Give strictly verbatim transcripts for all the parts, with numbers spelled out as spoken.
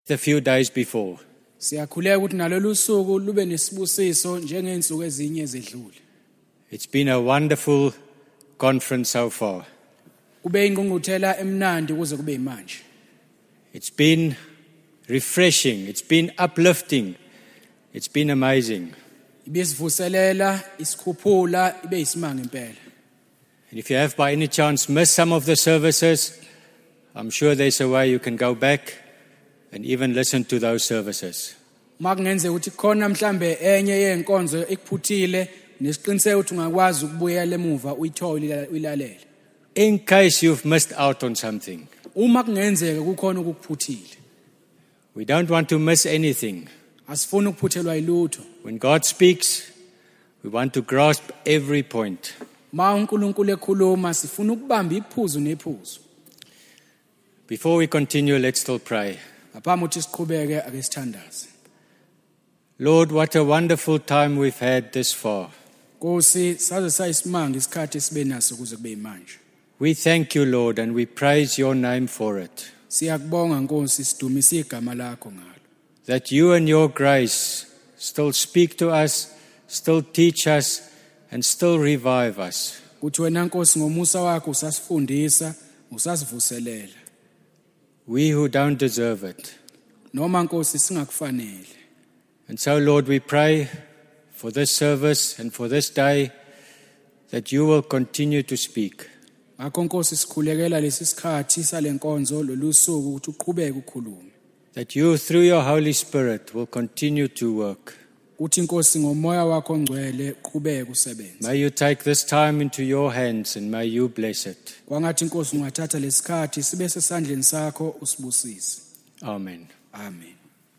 the few days before. Siyakhuleka ukuthi nalolu suku lube nesibusiso njengeinsuku ezinye ezedlule. It's been a wonderful conference so far. Kube ingqungquthela emnandi kuze kube manje. It's been refreshing, it's been uplifting, it's been amazing. Ibisivuselela, isikhuphula, ibe isimanga impela. And if you have by any chance missed some of the services, I'm sure there's a way you can go back and even listen to those services. Makungenze ukuthi khona mhlambe enye yenkonzo ekuphuthile nesiqiniseko ukuthi ungakwazi ukubuya lemuva uyithole uyilalele. In case you've missed out on something. Uma kungenzeka kukhona ukuphuthile. We don't want to miss anything. Asifuni ukuphuthelwa yilutho. When God speaks, we want to grasp every point. Ma uNkulunkulu ekhuluma sifuna ukubamba iphuzu nephuzu. Before we continue, let's still pray. Ngaphambi ukuthi siqhubeke ake sithandaze. Lord, what a wonderful time we've had this far. Nkosi saze sayisimanga isikhathi esibe naso kuze kube manje. We thank you, Lord, and we praise your name for it. Siyakubonga Nkosi sidumisa igama lakho ngalo. That you and your grace still speak to us, still teach us, and still revive us. Kuthi wena Nkosi ngomusa wakho usasifundisa, usasivuselela. We who don't deserve it. Noma Nkosi singakufanele. And so, Lord, we pray for this service and for this day that you will continue to speak. Ngakho Nkosi sikhulekela lesi sikhathi salenkonzo lolusuku ukuthi uqhubeke ukukhuluma. That you through your Holy Spirit will continue to work. Uthi Nkosi ngomoya wakho ongcwele uqhubeke usebenze. May you take this time into your hands and may you bless it. Kwangathi Nkosi ungathatha lesikhathi sibe sesandleni sakho usibusise. Amen. Amen.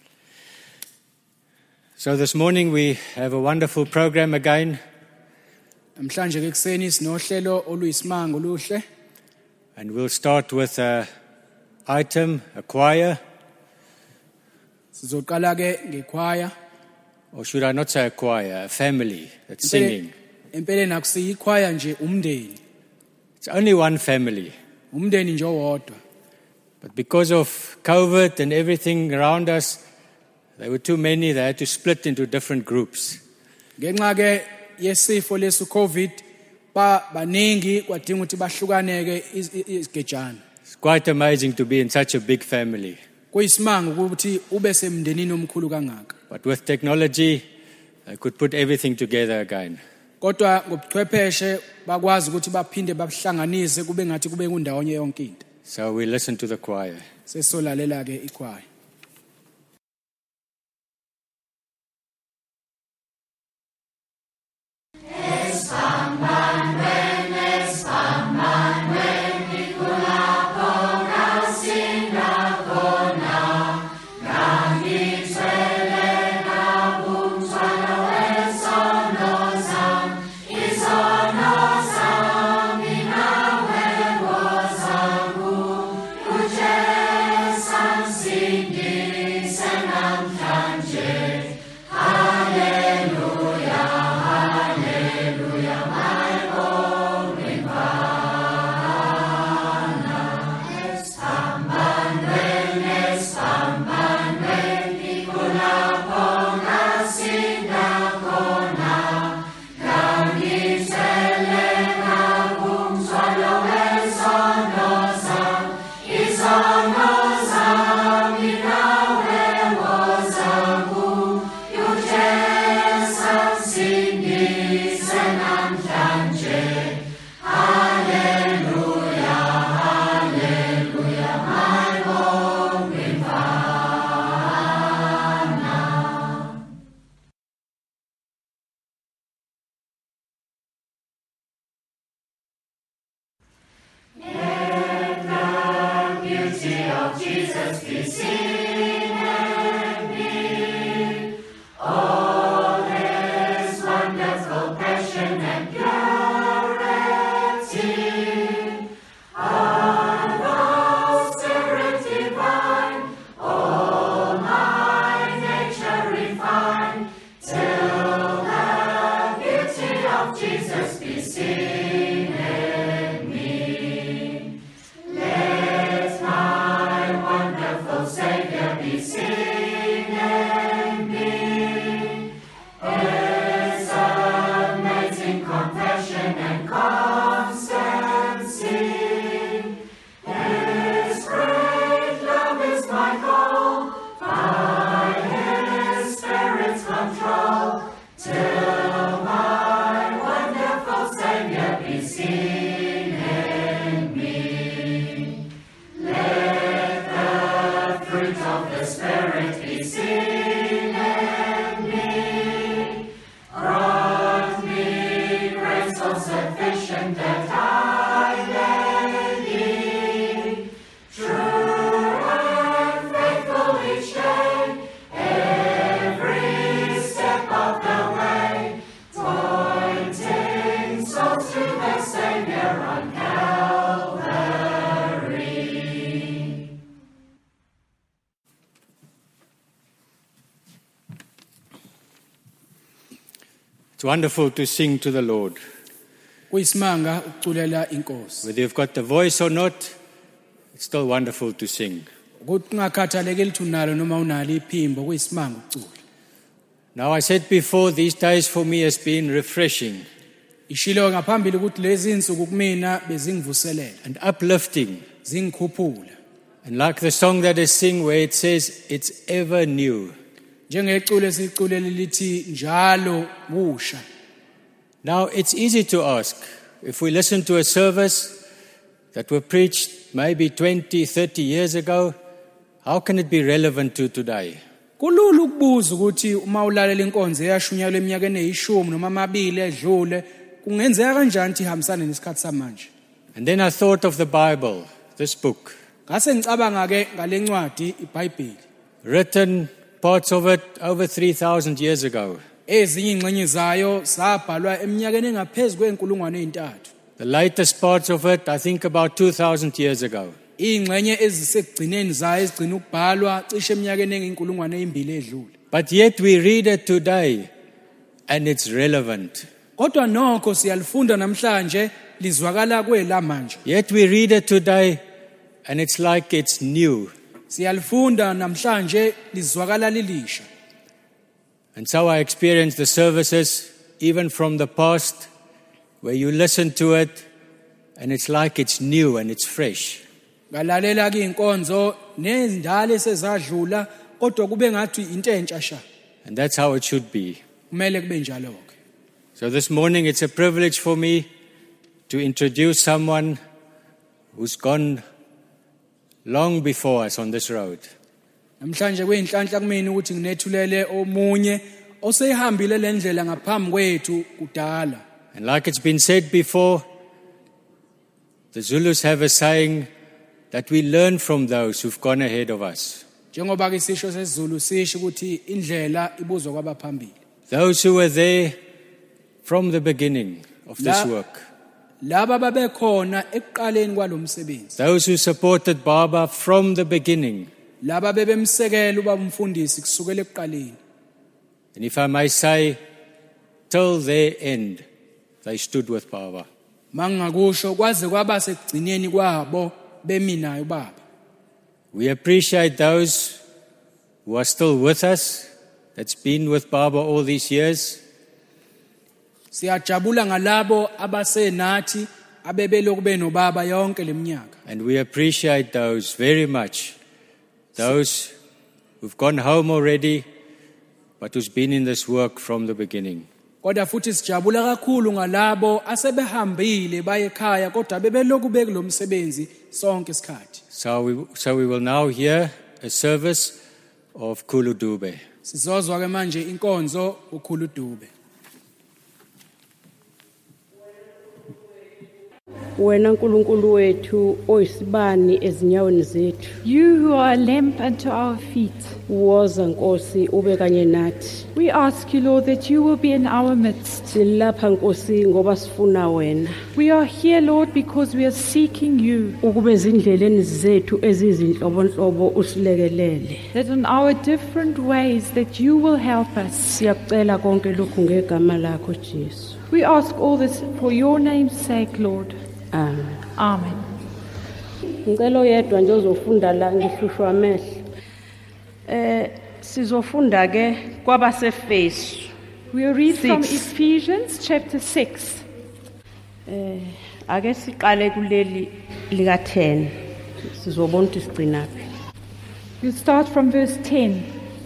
So this morning we have a wonderful program again. Namhlanje ke kuseni sinohlelo oluyisimanga oluhle. And we'll start with a item, a choir. Sizoqala ke ngechoir. Or should I not say a choir, a family that's singing. Empeleni akusiyi choir nje umndeni. It's only one family. Umndeni nje owodwa. But because of COVID and everything around us, there were too many, they had to split into different groups. Ngenxa ke yesifo lesu COVID ba baningi kwadinga ukuthi bahlukaneke isigejana. It's quite amazing to be in such a big family. Kuyisimanga ukuthi ube semndenini omkhulu kangaka. But with technology, I could put everything together again. Kodwa ngobuchwepheshe bakwazi ukuthi baphinde babhlanganise kube ngathi kube kundawonye yonke into. So we listen to the choir. Sesolalela ke ichoir. Sing the Spirit He sealed me, brought me grace so sufficient that I may be true and faithful each day, every step of the way, pointing souls to the Savior on Calvary. It's wonderful to sing to the Lord. Kuyisimanga ukuculela inkosi. Whether you've got the voice or not, it's still wonderful to sing. Ukuthi ungakhathalekile ukuthi unalo noma unalo iphimbo kuyisimanga ukucula. Now, I said before, these days for me has been refreshing Ishilo ngaphambili ukuthi lezi insuku kumina bezingivuselela, and uplifting. zingikhuphula. And like the song that I sing where it says, it's ever new. Njengeculo esiculele lithi njalo busha. Now, it's easy to ask, if we listen to a service that were preached maybe twenty, thirty years ago, how can it be relevant to today? Kulula ukubuza ukuthi uma ulalela inkonzo eyashunyayelwa eminyakeni eyishumi noma amabili edlule kungenzeka kanjani ukuthi ihambisane nesikhathi samanje. And then I thought of the Bible, this book, Ngase ngicabanga ke ngalencwadi iBhayibheli. written parts of it over three thousand years ago. Ezinye ingxenye zayo zabhalwa eminyakeni engaphezulu kwenkulungwane ezintathu. The latest parts of it, I think about two thousand years ago. Ingxenye ezisekugcineni zayo ezigcina ukubhalwa cishe eminyakeni enginkulungwane ezimbili edlule. But yet we read it today and it's relevant. Kodwa nokho siyalifunda namhlanje lizwakala kwelamanje. Yet we read it today and it's like it's new. Siyalifunda namhlanje lizwakala lilisha. And so I experienced the services even from the past where you listen to it and it's like it's new and it's fresh. Ngalalela ke inkonzo nezindala esezadlula kodwa kube ngathi into entsha sha. And that's how it should be. Kumele kube njalo ke. So this morning it's a privilege for me to introduce someone who's gone long before us on this road. Namhlanje kuyinhlanhla kumina ukuthi nginethulele omunye oseyihambile lendlela ngaphambi kwethu kudala. And like it's been said before, the Zulus have a saying that we learn from those who've gone ahead of us. Njengoba ke isisho sesiZulu sisho ukuthi indlela ibuzwa kwabaphambili. Those who were there from the beginning of this La- work. Laba babekhona ekuqaleni kwalomsebenzi. Those who supported Baba from the beginning. Laba bebemsekela ubaba umfundisi kusukela ekuqaleni. And if I may say, till their end, they stood with Baba. Mangakusho kwaze kwaba sekugcineni kwabo beminayo baba. We appreciate those who are still with us, that's been with Baba all these years. Siyajabula ngalabo abasenathi abebeloku benobaba yonke leminyaka. And we appreciate those very much. Those who've gone home already, but who's been in this work from the beginning. Kodwa futhi sijabula kakhulu ngalabo asebehambile baye ekhaya kodwa bebeloku bekulomsebenzi sonke isikhathi. So we, so we will now hear a service of Khulu Dube. Sizozwa ke manje inkonzo ukhulu Dube. Wena nkulunkulu wethu oyisibani ezinyaweni zethu. You who are a lamp unto our feet. Woza Nkosi ube kanye nathi. We ask you, Lord, that you will be in our midst. Silapha Nkosi ngoba sifuna wena. We are here, Lord, because we are seeking you. Ukube ezindleleni zethu ezizinhlobonhlobo usilekelele. That in our different ways that you will help us. Siyakucela konke lokhu ngegama lakho Jesu. We ask all this for your name's sake, Lord. Amen. Amen. Ngicela yedwa nje uzofunda la ngihlushwa amehlo. Eh sizofunda ke kwabaseFesu. We'll read from Six. Ephesians chapter six. Eh ake siqale kuleli lika ten. Sizobona ukuthi sigcina phi. We'll start from verse ten.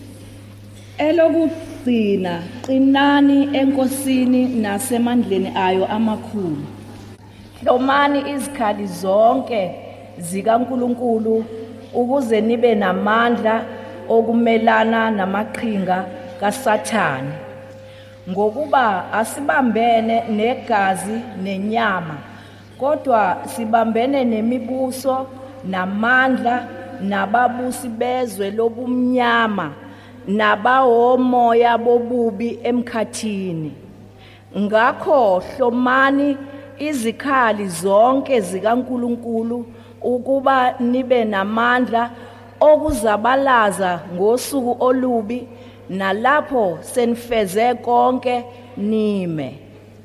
Elokugcina qinani enkosini nasemandleni ayo amakhulu. Hlomani izikhali zonke zikaNkuluNkulu ukuze nibe namandla okumelana namaqhinga kaSathane ngokuba asibambene negazi nenyama kodwa sibambene nemibuso namandla nababusi bezwe lobumnyama nabawomoya bobubi emkhathini ngakho hlomani izikhali zonke zikaNkuluNkulu ukuba nibe namandla okuzabalaza ngosuku olubi nalapho senifeze konke nime.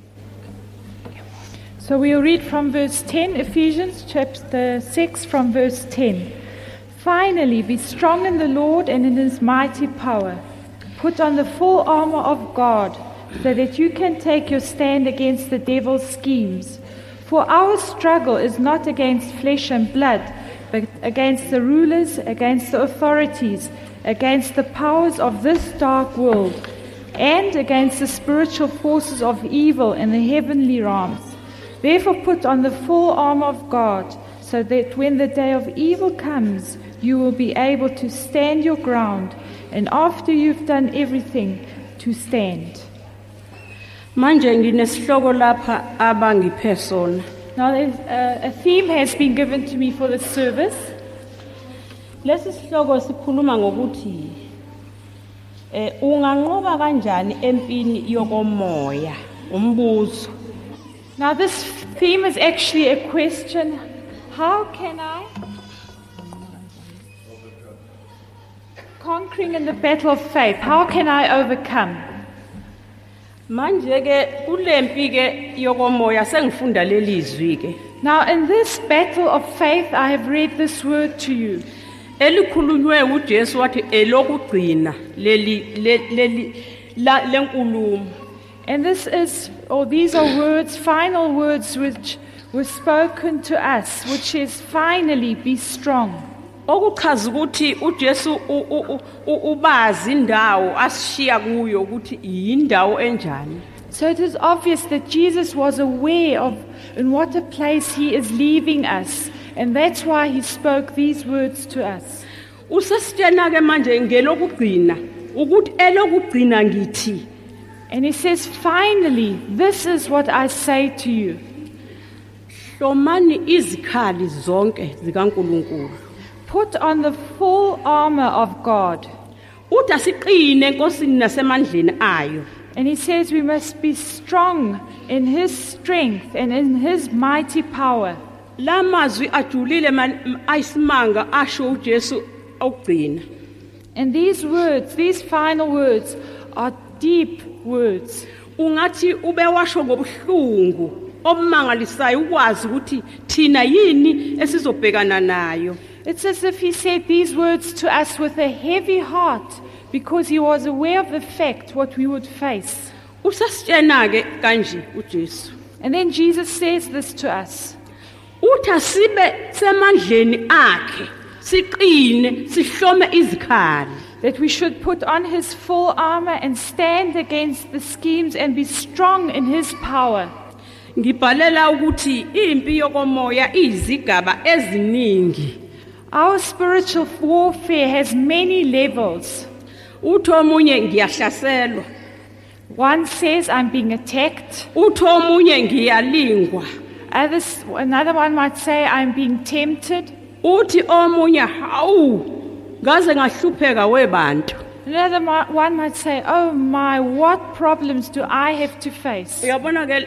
So we'll read from verse ten, Ephesians chapter six from verse ten. Finally, be strong in the Lord and in his mighty power. Put on the full armor of God, so that you can take your stand against the devil's schemes. For our struggle is not against flesh and blood, but against the rulers, against the authorities, against the powers of this dark world, and against the spiritual forces of evil in the heavenly realms. Therefore put on the full armor of God, so that when the day of evil comes, you will be able to stand your ground, and after you've done everything, to stand. Manje nginesihloko lapha abangiphe sona. Now there's a, a theme has been given to me for this service. Lesi sihloko sikhuluma ngokuthi eh unganqoba kanjani empini yokomoya umbuzo. Now this theme is actually a question. How can I conquering in the battle of faith? How can I overcome? Manje ke kulempi ke yokomoya sengifunda lelizwi ke. Now in this battle of faith I have read this word to you. Elikhulunywe uJesu wathi elokugcina leli leli lenkulumo. And this is, or these are words, final words which were spoken to us, which is finally be strong. Okuchaza ukuthi uJesu ubazi indawo asishiya kuyo ukuthi yindawo enjani. So it is obvious that Jesus was aware of in what a place he is leaving us, and that's why he spoke these words to us. Usasitshena ke manje ngelokugcina ukuthi elokugcina ngithi. And he says, finally, this is what I say to you. Hlomani izikhali zonke zikaNkuluNkulu. Put on the full armor of God. Uthi asiqine enkosini nasemandleni ayo. And he says we must be strong in his strength and in his mighty power. La mazwi ajulile ayisimanga asho uJesu awugcina. And these words, these final words are deep words. Ungathi ube washo ngobuhlungu obumangalisayo ukwazi ukuthi thina yini esizobhekana nayo. It's as if he said these words to us with a heavy heart because he was aware of the fact what we would face. Usasitshena ke kanje uJesu. And then Jesus says this to us. Uthi sibe semandleni akhe siqine sihlome izikhali. That we should put on his full armor and stand against the schemes and be strong in his power. Ngibhalela ukuthi impi yokomoya izigaba eziningi. Our spiritual warfare has many levels. Uthi omunye ngiyahlaselwa. One says I'm being attacked. Uthi omunye ngiyalingwa. Others, another one might say I'm being tempted. Uthi omunye hawu ngaze ngahlupheka webantu. Another one might say, oh my, what problems do I have to face? Uyabona ke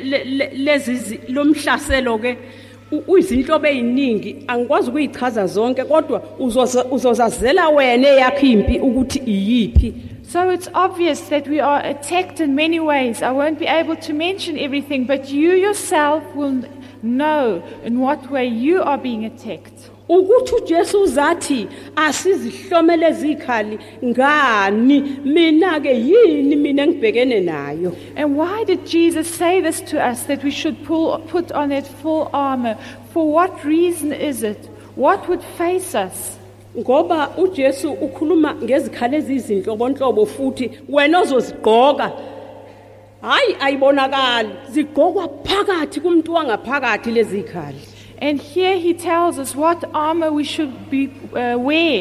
lezi lomhlaselo ke uyizinhlobo eziningi angikwazi ukuyichaza zonke kodwa uzozazela wena yakho impi ukuthi iyiphi. So it's obvious that we are attacked in many ways. I won't be able to mention everything, but you yourself will know in what way you are being attacked. Ukuthi uJesu uzathi asizihlomele izikhali ngani mina ke yini mina ngibhekene nayo. And why did Jesus say this to us, that we should pull, put on that full armor? For what reason is it? What would face us? Ngoba uJesu ukhuluma ngezikhali ezizinhlobonhlobo futhi wena ozozigqoka hayi ayibonakali zigqokwa phakathi kumuntu wangaphakathi lezi zikhali. And here he tells us what armor we should be, uh, wear.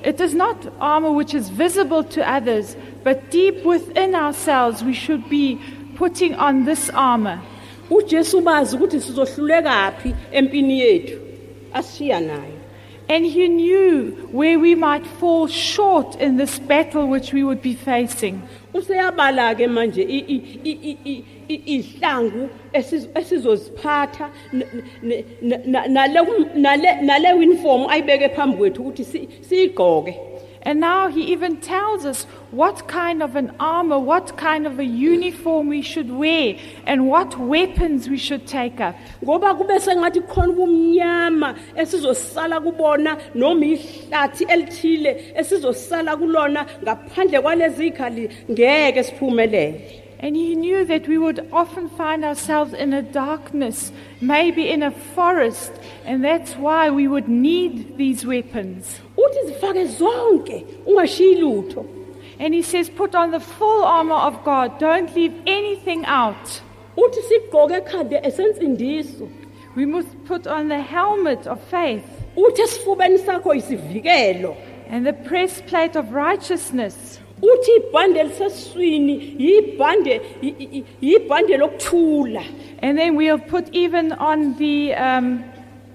It is not armor which is visible to others, but deep within ourselves we should be putting on this armor. uJesu bazi ukuthi sizohluleka phi empini yethu ashiya nayo. And he knew where we might fall short in this battle which we would be facing. Useyabala ke manje i- i- i- i- i- ihlangu esiz- esizoziphatha n- n- n- nale nale nale uniform ayibeke phambi kwethu ukuthi si- siyigqoke. And now he even tells us what kind of an armor, what kind of a uniform we should wear, and what weapons we should take up. Ngoba kube sengathi khona ubumnyama esizosala kubona noma ihlathi elithile esizosala kulona ngaphandle kwalezi ikhali ngeke siphumelele. And he knew that we would often find ourselves in a darkness, maybe in a forest, and that's why we would need these weapons. Uthi zifake zonke ungashiyi lutho. And he says, put on the full armor of God, don't leave anything out. Uthi sigqoke ekhanda esensindiso. We must put on the helmet of faith Uthi esifubeni sakho isivikelo. and the breastplate of righteousness. Uthi ibhande liseswini yibhande yi- yi- yibhande lokuthula. And then we'll put even on the, um,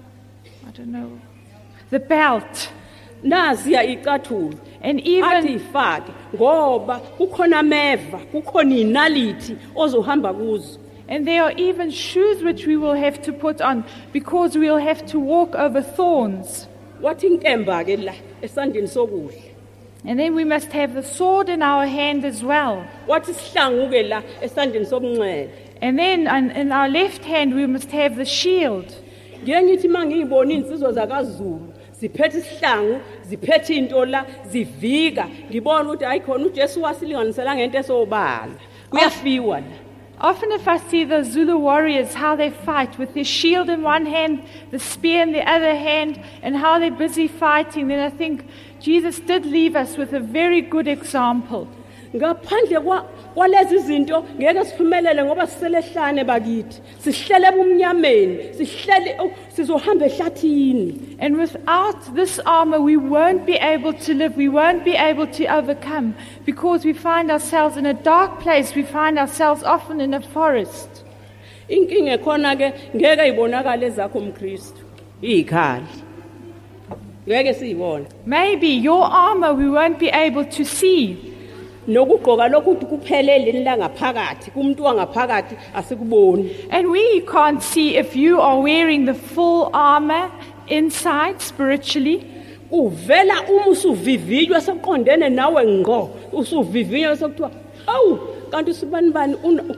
I don't know, the belt. Naziya icathulo. And Athi even, ifake ngoba kukhona ameva, kukhona inalithi ozohamba kuzo. and there are even shoes which we will have to put on because we'll have to walk over thorns. Wathi inkemba ke la esandleni sokudla. And then we must have the sword in our hand as well. Wathi sihlangu ke la esandleni sobunxele. And then on, in our left hand we must have the shield. Ngeke ngithi mangiyibona insizwa zakaZulu ziphethe isihlangu, ziphethe into la, zivika, ngibona ukuthi ayikhona uJesu wasilinganisela ngento esobala. Kuyafiwa la. Often if I see the Zulu warriors, how they fight with their shield in one hand, the spear in the other hand, and how they're busy fighting, then I think Jesus did leave us with a very good example. Ngaphandle kwa kwalezi zinto ngeke siphumelele ngoba siselehlane bakithi. Sihlele ebumnyameni, sihlele oh, sizohamba ehlathini. And without this armor, we won't be able to live, we won't be able to overcome, because we find ourselves in a dark place, we find ourselves often in a forest. Inkinga khona ke ngeke ibonakale zakho umKristu. Ikhali. Ngeke siyibone. Maybe your armor we won't be able to see. Nokugqoka lokuthi kuphelele la ngaphakathi, kumuntu wangaphakathi asikuboni. And we can't see if you are wearing the full armor inside spiritually. Uvela uma usuvivinywa soqondene nawe ngqo, usuvivinywa sokuthiwa, "Awu, kanti usibani bani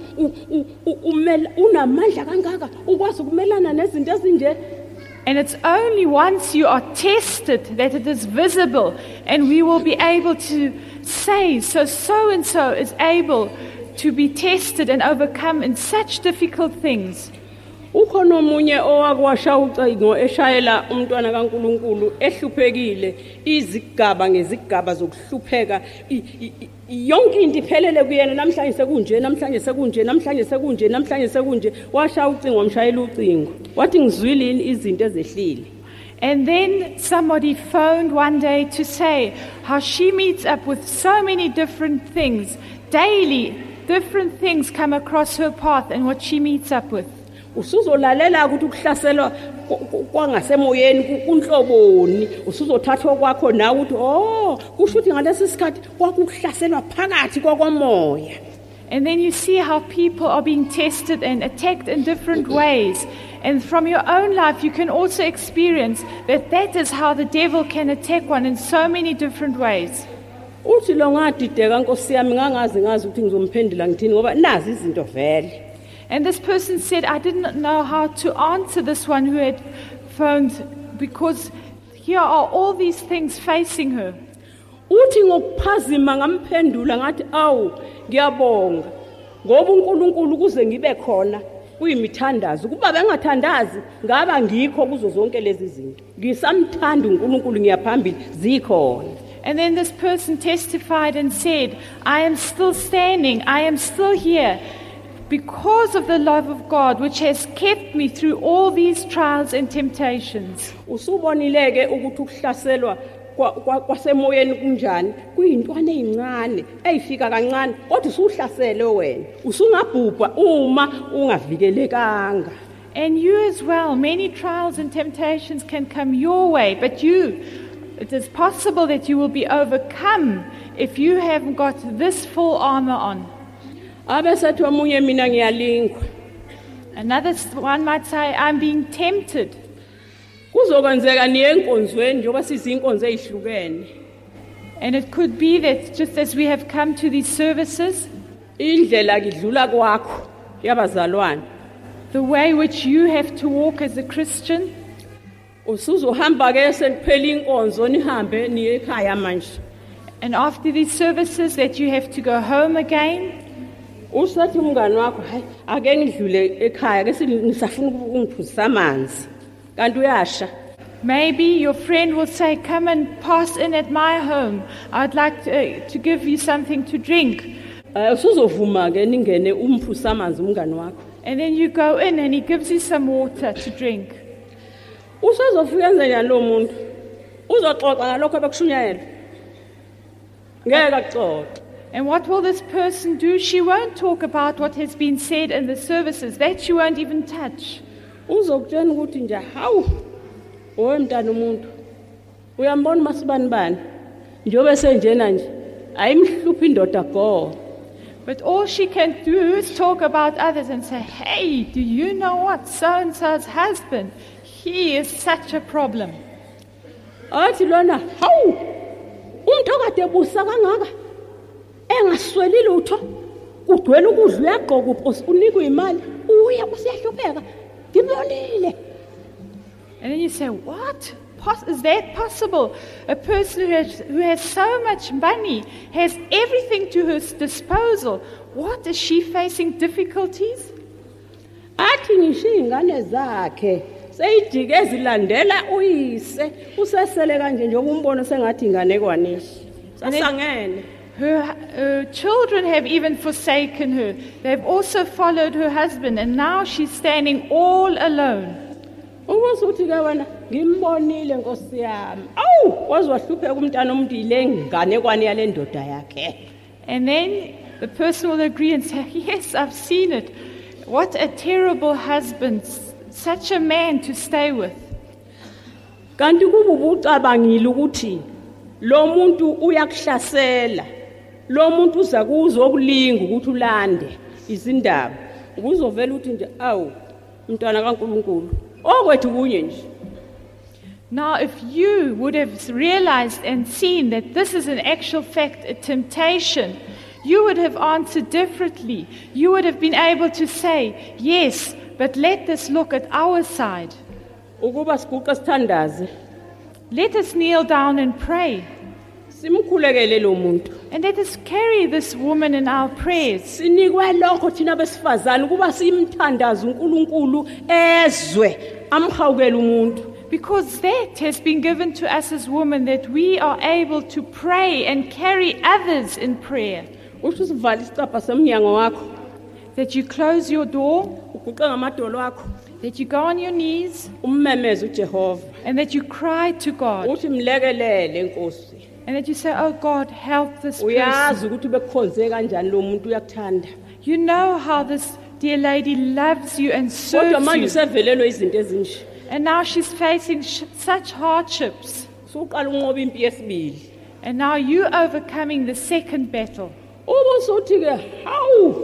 umela unamandla kangaka ukwazi ukumelana nezinto ezinje?" And it's only once you are tested that it is visible, and we will be able to say, so so and so is able to be tested and overcome in such difficult things. Ukhona omunye owakwasha ucingo eshayela umntwana kaNkuluNkulu ehluphekile izigaba ngezigaba zokuhlupheka i- i- i- yonke into iphelele kuyena namhlanje sekunje namhlanje sekunje namhlanje sekunje namhlanje sekunje washa ucingo wamshayela ucingo wathi ngizwile izinto ezehlile. And then somebody phoned one day to say how she meets up with so many different things. Daily, different things come across her path and what she meets up with. Usuzolalela ukuthi ukuhlaselwa kwangasemoyeni kunhloboni, usuzothathwa kwakho nawe ukuthi oh kusho ukuthi ngalesi sikhathi kwakuhlaselwa phakathi kwamoya. And then you see how people are being tested and attacked in different ways. And from your own life, you can also experience that that is how the devil can attack one in so many different ways. Uthi lo ngadideka Nkosi yami ngangazi ngazi ukuthi ngizomphendula ngithini ngoba nazi izinto vele. And this person said, I didn't know how to answer this one who had phoned because here are all these things facing her. Uthi ngokuphazima ngamphendula ngathi awu ngiyabonga ngoba uNkulunkulu kuze ngibe khona kuyimithandazo kuba bengathandazi ngaba ngikho kuzo zonke lezi zinto ngisamthanda uNkulunkulu ngiyaphambili zikhona. And then this person testified and said, I am still standing, I am still here because of the love of God which has kept me through all these trials and temptations. Usubonileke ukuthi ukuhlaselwa kwa- kwa- kwasemoyeni kunjani kuyintwana ezincane ezifika kancane kodwa usuhlasele wena usungabhubha uma ungavikelekanga. And you as well, many trials and temptations can come your way, but you, it is possible that you will be overcome if you haven't got this full armor on. Abesethi omunye mina ngiyalingwa Another s- one might say, I'm being tempted. kuzokwenzeka niye enkonzweni njengoba sizinkonzo ezihlukene. And it could be that just as we have come to these services, Indlela kidlula kwakho yabazalwane the way which you have to walk as a Christian, usuzohamba ke seliphela inkonzo nihambe niye ekhaya manje. and after these services that you have to go home again, Usathi umngani wakho hayi ake ngidlule ekhaya ke ngisafuna ukungiphuzisa amanzi. Kanti uyasha. maybe your friend will say, come and pass in at my home. I'd like to, uh, to give you something to drink. Eh usuzovuma ke ningene umphuzisa amanzi umngani wakho. And then you go in and he gives you some water to drink. Usuzofika enze njani lo muntu? Uzoxoxa ngalokho bekushunyayela. Ngeke akuxoxe. And what will this person do? She won't talk about what has been said in the services. That she won't even touch. Uzokutshela ukuthi nje hawu owe mntana umuntu uyambona masibani bani njobe senjena nje ayimhluphi indoda go. But all she can do is talk about others and say, hey, do you know what? So-and-so's husband, he is such a problem. Athi lona hawu umuntu okade busa kangaka engasweli lutho kudwela ukudla uyagqoka uphosi unikwe imali uya usiyahlupheka ngibonile. And then you say, what? Pos- is that possible? A person who has, who has so much money, has everything to her disposal. What, is she facing difficulties? Athi ngisho izingane zakhe seyijike ezilandela uyise usesele kanje njengoba umbono sengathi ingane kwanishi. Sasangene. Her, her children have even forsaken her. They've also followed her husband, and now she's standing all alone. Ukusuthi ke wena ngimbonile Nkosi yami. Awu wazwahlupheka umntana umuntu ile ngane kwani yale ndoda yakhe. And then the person will agree and say, yes, I've seen it. What a terrible husband, such a man to stay with. Kanti kuba ubucabangile ukuthi lo muntu uyakuhlasela. Lo muntu uza kuzokulinga ukuthi ulande izindaba. Ukuzovela uthi nje awu umntwana kaNkuluNkulu. Okwethu kunye nje. Now, if you would have realized and seen that this is an actual fact, a temptation, you would have answered differently. You would have been able to say, yes, but let us look at our side. Ukuba siguqa sithandaze. Let us kneel down and pray. Simkhulekele lo muntu. And let us carry this woman in our prayers. Sinikwe lokho thina besifazana kuba simthandaza uNkulunkulu ezwe amhawukela umuntu. Because that has been given to us as women, that we are able to pray and carry others in prayer. Usho sivala isicapha semnyango wakho. That you close your door, Uguqe ngamadolo akho. that you go on your knees, Ummemeze uJehova. and that you cry to God. Uthi mlekelele Nkosi. And that you say, oh God, help this person. Uyazi ukuthi bekukhonze kanjani lo muntu uyakuthanda. You know how this dear lady loves you and Kodwa serves manje you. usevelelwe izinto ezinje. And now she's facing sh- such hardships. Suqala unqoba impi yesibili. And now you overcoming the second battle. Ubusuthi ke hawu.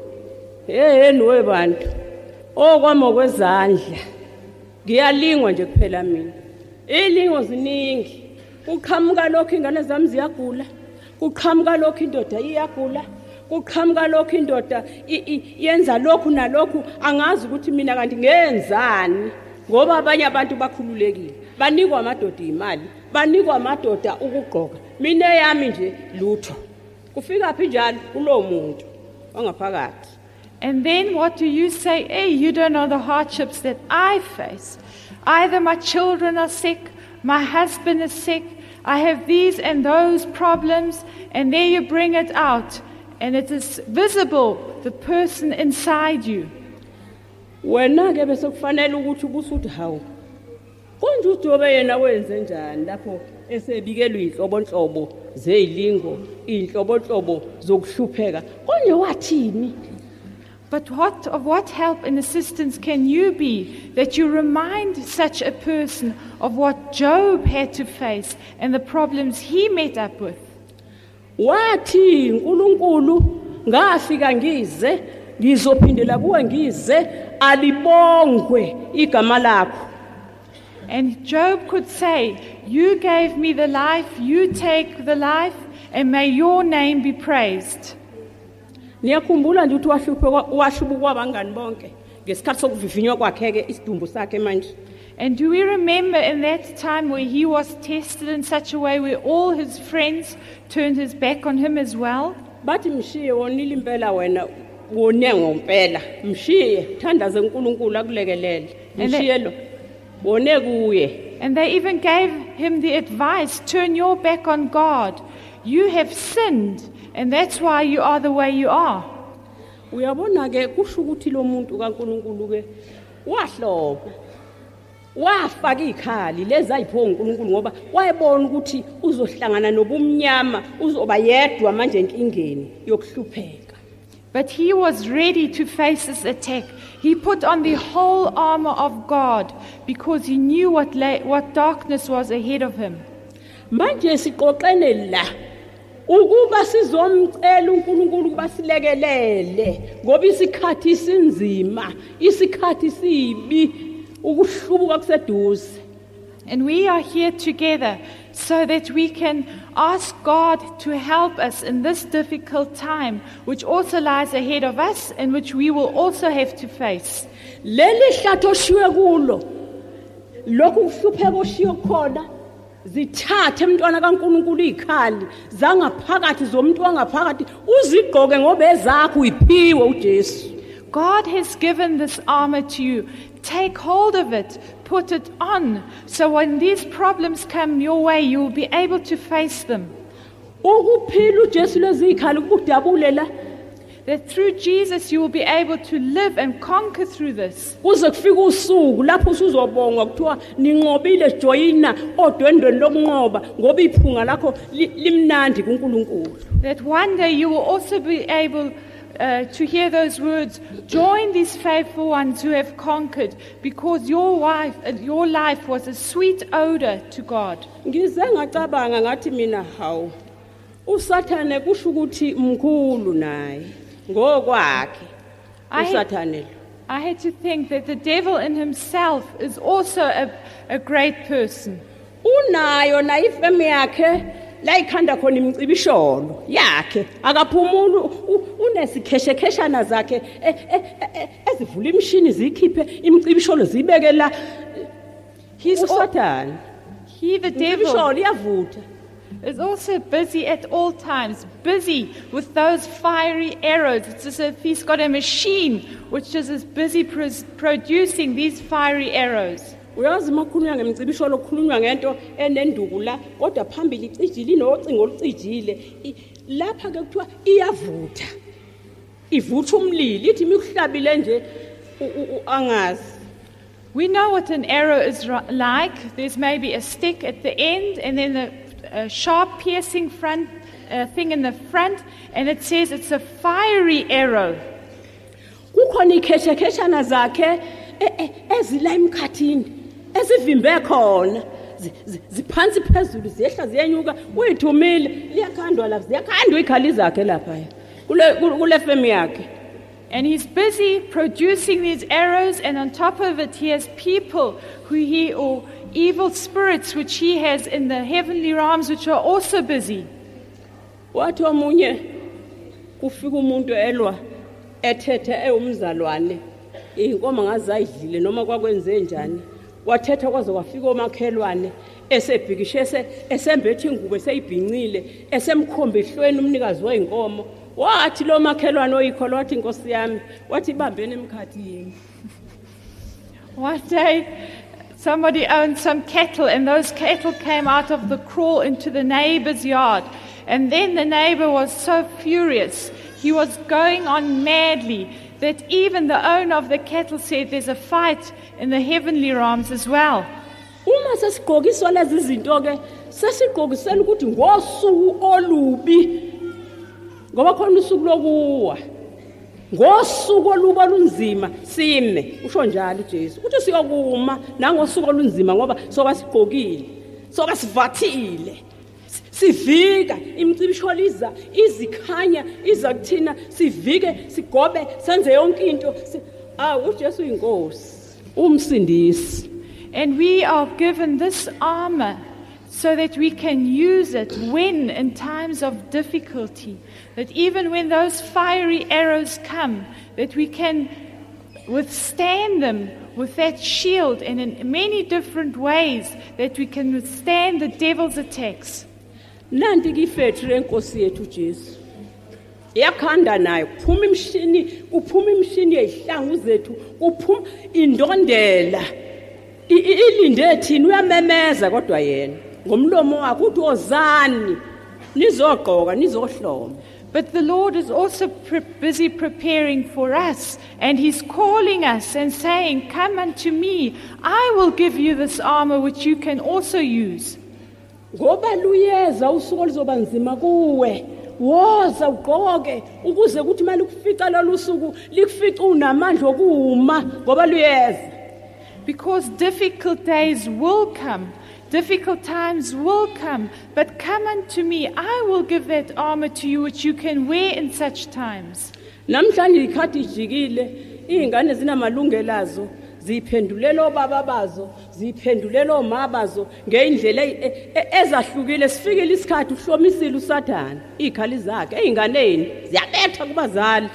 Hey niwe bantu. Okwamo kwezandla. Ngiyalingwa nje kuphela mina. Ilingo ziningi. Kuqhamuka lokho ingane zami ziyagula. Kuqhamuka lokho indoda iyagula. Kuqhamuka lokho indoda i- i- yenza lokhu nalokhu angazi ukuthi mina kanti ngenzani ngoba abanye abantu bakhululekile. Banikwa amadoda imali, banikwa amadoda ukugqoka. Mina yami nje lutho. Kufika phi njalo kulo muntu wangaphakathi. And then what do you say? Hey, you don't know the hardships that I face. Either my children are sick, my husband is sick, I have these and those problems, and there you bring it out, and it is visible, the person inside you. Wena ke bese kufanele ukuthi ubusuthi hawu. Konje uDobe yena wenze njani lapho esebikelwe inhlobonhlobo zezilingo inhlobonhlobo zokuhlupheka konje wathini But what of what help and assistance can you be that you remind such a person of what Job had to face and the problems he met up with? wathi uNkulunkulu ngafika ngize ngizophindela kuwe ngize alibongwe igama lakho And Job could say, "You gave me the life, you take the life, and may your name be praised." Niyakhumbula nje ukuthi wahluphe washubukwa abangani bonke ngesikhathi sokuvivinywa kwakhe ke isidumbu sakhe manje And do we remember in that time where he was tested in such a way where all his friends turned his back on him as well? bathi mshiye wonile impela wena wone ngompela mshiye thandaze uNkulunkulu akulekelele And they- mshiye lo wone kuye And they even gave him the advice, turn your back on God. You have sinned, and that's why you are the way you are. uyabona ke kusho ukuthi lo muntu kaNkulunkulu ke wahlobo wafaka ikhali lezi ayipho uNkulunkulu ngoba wayebona ukuthi uzohlangana nobumnyama uzoba yedwa manje enkingeni yokuhlupheka But he was ready to face this attack. He put on the whole armor of God because he knew what, lay, what darkness was ahead of him. manje siqoqene la ukuba sizomcela uNkulunkulu ukuba silekelele ngoba isikhathi sinzima isikhathi sibi ukuhlubuka kuseduze And we are here together so that we can ask God to help us in this difficult time, which also lies ahead of us and which we will also have to face. leli hlatho shiwe kulo lokhu kuhlupheka oshiyo khona zithathe emntwana kaNkulunkulu izikhali zangaphakathi zomuntu wangaphakathi uzigqoke ngoba ezakho uyiphiwe uJesu God has given this armor to you. Take hold of it, put it on, so when these problems come your way, you will be able to face them. ukuphila uJesu lezikhali ukudabulela That through Jesus you will be able to live and conquer through this. kuze kufika usuku lapho usuzobongwa kuthiwa ninqobile joyina odwendweni lokunqoba ngoba iphunga lakho li- limnandi kuNkulunkulu That one day you will also be able uh, to hear those words, join these faithful ones who have conquered, because your wife, uh, your life was a sweet odor to God. ngize ngacabanga ngathi mina hawu usathane kusho ukuthi mkhulu naye ngokwakhe I- usathane lo I had to think that the devil in himself is also a, a great person. unayo na ifeme yakhe la ikhanda khona imcibisholo yakhe akaphumula u- unesikheshekheshana zakhe e- e- e- ezivula imshini zikhiphe imcibisholo zibeke la He's al- usathane he, the devil, imcibisholo iyavutha is also busy at all times, busy with those fiery arrows. It's as if he's got a machine which is as busy pros- producing these fiery arrows. uyazi makhulunywa ngemcibisholo kukhulunywa ngento enenduku la kodwa phambili icijile inocingo olucijile I- lapha ke kuthiwa iyavutha ivutha umlilo ithi mikuhlabile nje u- u- u- angazi We know what an arrow is ri- like. There's maybe a stick at the end and then a, a sharp piercing front uh, thing in the front, and it says it's a fiery arrow. kukhona ikheshekheshana zakhe e- e- ezila emkhathini ezivimbe khona zi- zi- ziphansi phezulu ziyehla ziyenyuka uyithumile liyakhandwa lapha ziyakhandwa ikhali zakhe lapha kule kule femi yakhe And he's busy producing these arrows, and on top of it, he has people who he, or evil spirits which he has in the heavenly realms, which are also busy. wathi omunye kufika umuntu elwa ethethe eyumzalwane inkomo ngazayidlile noma kwakwenze njani wathetha kwaze kwafika omakhelwane esebhikishe ese- esembethe ingubo eseyibhincile esemkhomba ehlweni umnikazi weinkomo wathi lo makhelwane oyikho wathi inkosi yami wathi ibambene emkhathini One day, somebody owned some cattle, and those cattle came out of the kraal into the neighbor's yard. And then the neighbor was so furious, he was going on madly, that even the owner of the cattle said there's a fight in the heavenly realms as well. uma sesigqokiswa lezi zinto ke sesigqokisela ukuthi ngosuku olubi ngoba khona usuku lokuwa ngosuku oluba lunzima sime usho njalo uJesu uthi siyokuma nangosuku olunzima ngoba soba sigqokile soba sivathile sivika imicibisholiza izikhanya iza kuthina sivike sigobe senze yonke into ah uJesu inkosi umsindisi. And we are given this armor so that we can use it when in times of difficulty, that even when those fiery arrows come, that we can withstand them with that shield, and in many different ways that we can withstand the devil's attacks. Nanti kifethu lenkosi yethu Jesu yakhanda nayo kuphuma imshini kuphuma imshini yehlangu zethu kuphuma indondela ilinde thina uyamemeza kodwa yena ngomlomo wakhe uthi ozani nizogqoka nizohloma. But the Lord is also pre- busy preparing for us, and He's calling us and saying, "Come unto me, I will give you this armor which you can also use." Ngoba luyeza usuku lizoba nzima kuwe woza ugqoke ukuze ukuthi mali kufica lolusuku likufica unamandla okuma ngoba luyeza. Because difficult days will come, difficult times will come, but come unto me, I will give that armor to you which you can wear in such times. Namhlanje ikhathi ijikile izingane zinamalungelo azo ziphendulela obaba bazo ziphendulela omama bazo ngeindlela ezahlukile sifikile isikhathi uhlomisile uSathane izikhali zakhe ezinganeni ziyabetha kubazali.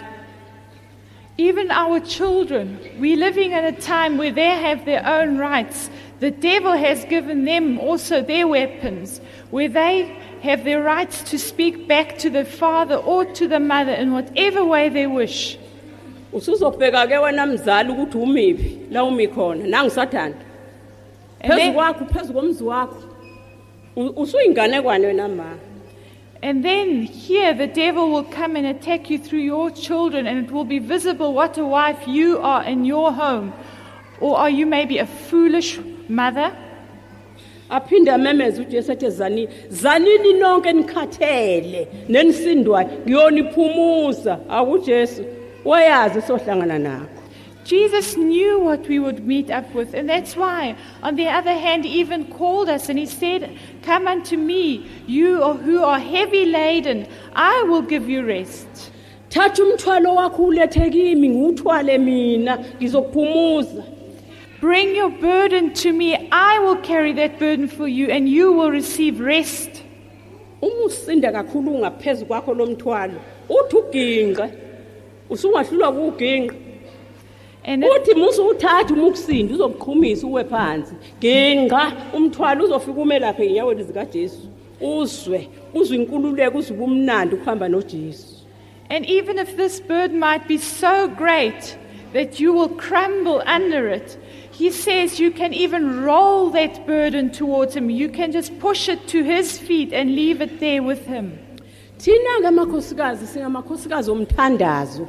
Even our children, we're living in a time where they have their own rights. The devil has given them also their weapons, where they have their rights to speak back to the father or to the mother in whatever way they wish. Usuzobheka ke wena mzali ukuthi umiphi la umi khona nangisathanda. Phezu kwakho phezu komzi wakho. Usuyingane kwane wena mama. And then here the devil will come and attack you through your children, and it will be visible what a wife you are in your home. Or are you maybe a foolish mother? Aphinda memeza uJesu ethi zani zanini nonke nikhathele nenisindwayo ngiyoniphumuza akuJesu wayazi sohlangana nakho. Jesus knew what we would meet up with, and that's why, on the other hand, he even called us and he said, "Come unto me, you who are heavy laden, I will give you rest." Thatha umthwalo wakho ulethe kimi ngiwuthwale mina ngizokuphumuza. Bring your burden to me, I will carry that burden for you, and you will receive rest. Uma usinde kakhulu ngaphezulu kwakho lomthwalo, uthi uginqe. Usungahlulwa ukuginqa. And uthi musu uthatha umukusindi uzobuqhumisa uwe phansi ginqa umthwalo uzofika umelaphe ngenyaweni zika Jesu uzwe uzwe inkululeko uzwe ubumnandi ukuhamba noJesu. And even if this burden might be so great that you will crumble under it, he says you can even roll that burden towards him. You can just push it to his feet and leave it there with him. Thina ngamakhosikazi singamakhosikazi omthandazo.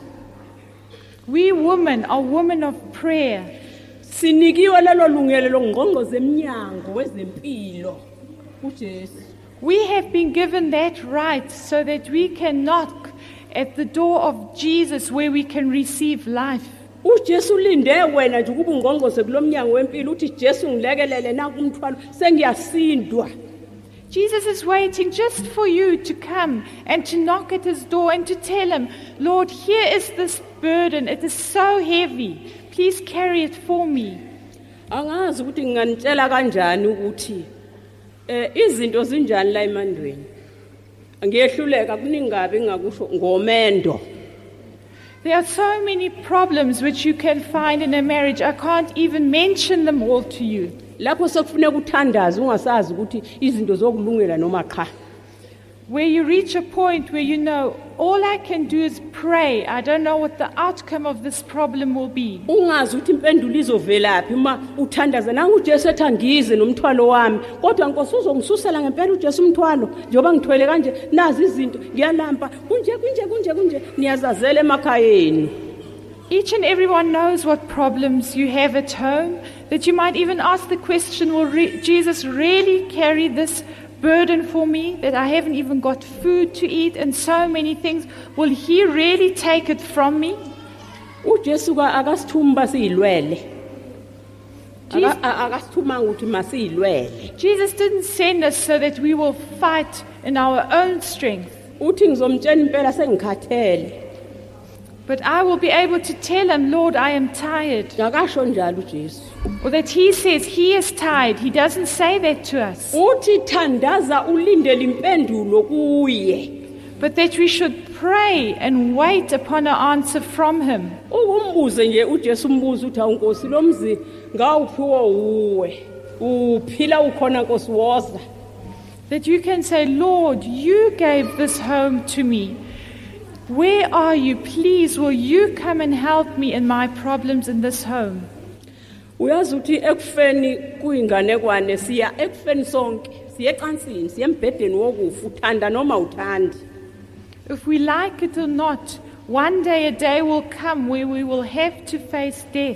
We women are women of prayer. Sinikiwe lelo lungelo longqongqoze eminyango wezempilo uJesu. We have been given that right so that we can knock at the door of Jesus where we can receive life. uJesu linde wena nje ukuba ungqongqoze kulomnyango wempilo uthi Jesu ngilekelele na kumthwalo sengiyasindwa. Jesus is waiting just for you to come and to knock at his door and to tell him, "Lord, here is this burden. It is so heavy. Please carry it for me." Angazi ukuthi nginganitshela kanjani ukuthi eh izinto zinjani la emandweni. Ngiyehluleka kuningabe ngakusho ngomendo. There are so many problems which you can find in a marriage. I can't even mention them all to you. Lapho sekufuneka uthandaze ungasazi ukuthi izinto zokulungela noma cha. Where you reach a point where you know, all I can do is pray. I don't know what the outcome of this problem will be. Ungazi ukuthi impendulo izovelaphi uma uthandaza nanga uJesu ethi angize nomthwalo wami kodwa Nkosi uzongisusela ngempela uJesu umthwalo njengoba ngithwele kanje nazi izinto ngiyalampa kunje kunje kunje kunje niyazazela emakhayeni. Each and everyone knows what problems you have at home, that you might even ask the question, will re- Jesus really carry this burden for me, that I haven't even got food to eat and so many things, will He really take it from me? uJesu ka akasithumi basiyilwele Jesus, akasithumanga ukuthi masiyilwele Jesus didn't send us so that we will fight in our own strength, uthi ngizomtshela impela sengikhathele but I will be able to tell Him, Lord, I am tired. akasho njalo uJesu Or that He says He is tired. He doesn't say that to us. uthi thandaza ulindele impendulo kuye But that we should pray and wait upon an answer from Him. ukumbuze nje uJesu umbuza uthi awunkosi lo mzi ngawuphiwa uwe uphila ukhona nkosi woza That you can say, Lord, you gave this home to me. Where are you? Please, will you come and help me in my problems in this home? uyazi ukuthi ekufeni kuyinganekwane siya ekufeni sonke siya ecansini siya embhedeni wokufa uthanda noma uthandi If we like it or not, one day a day will come where we will have to face death.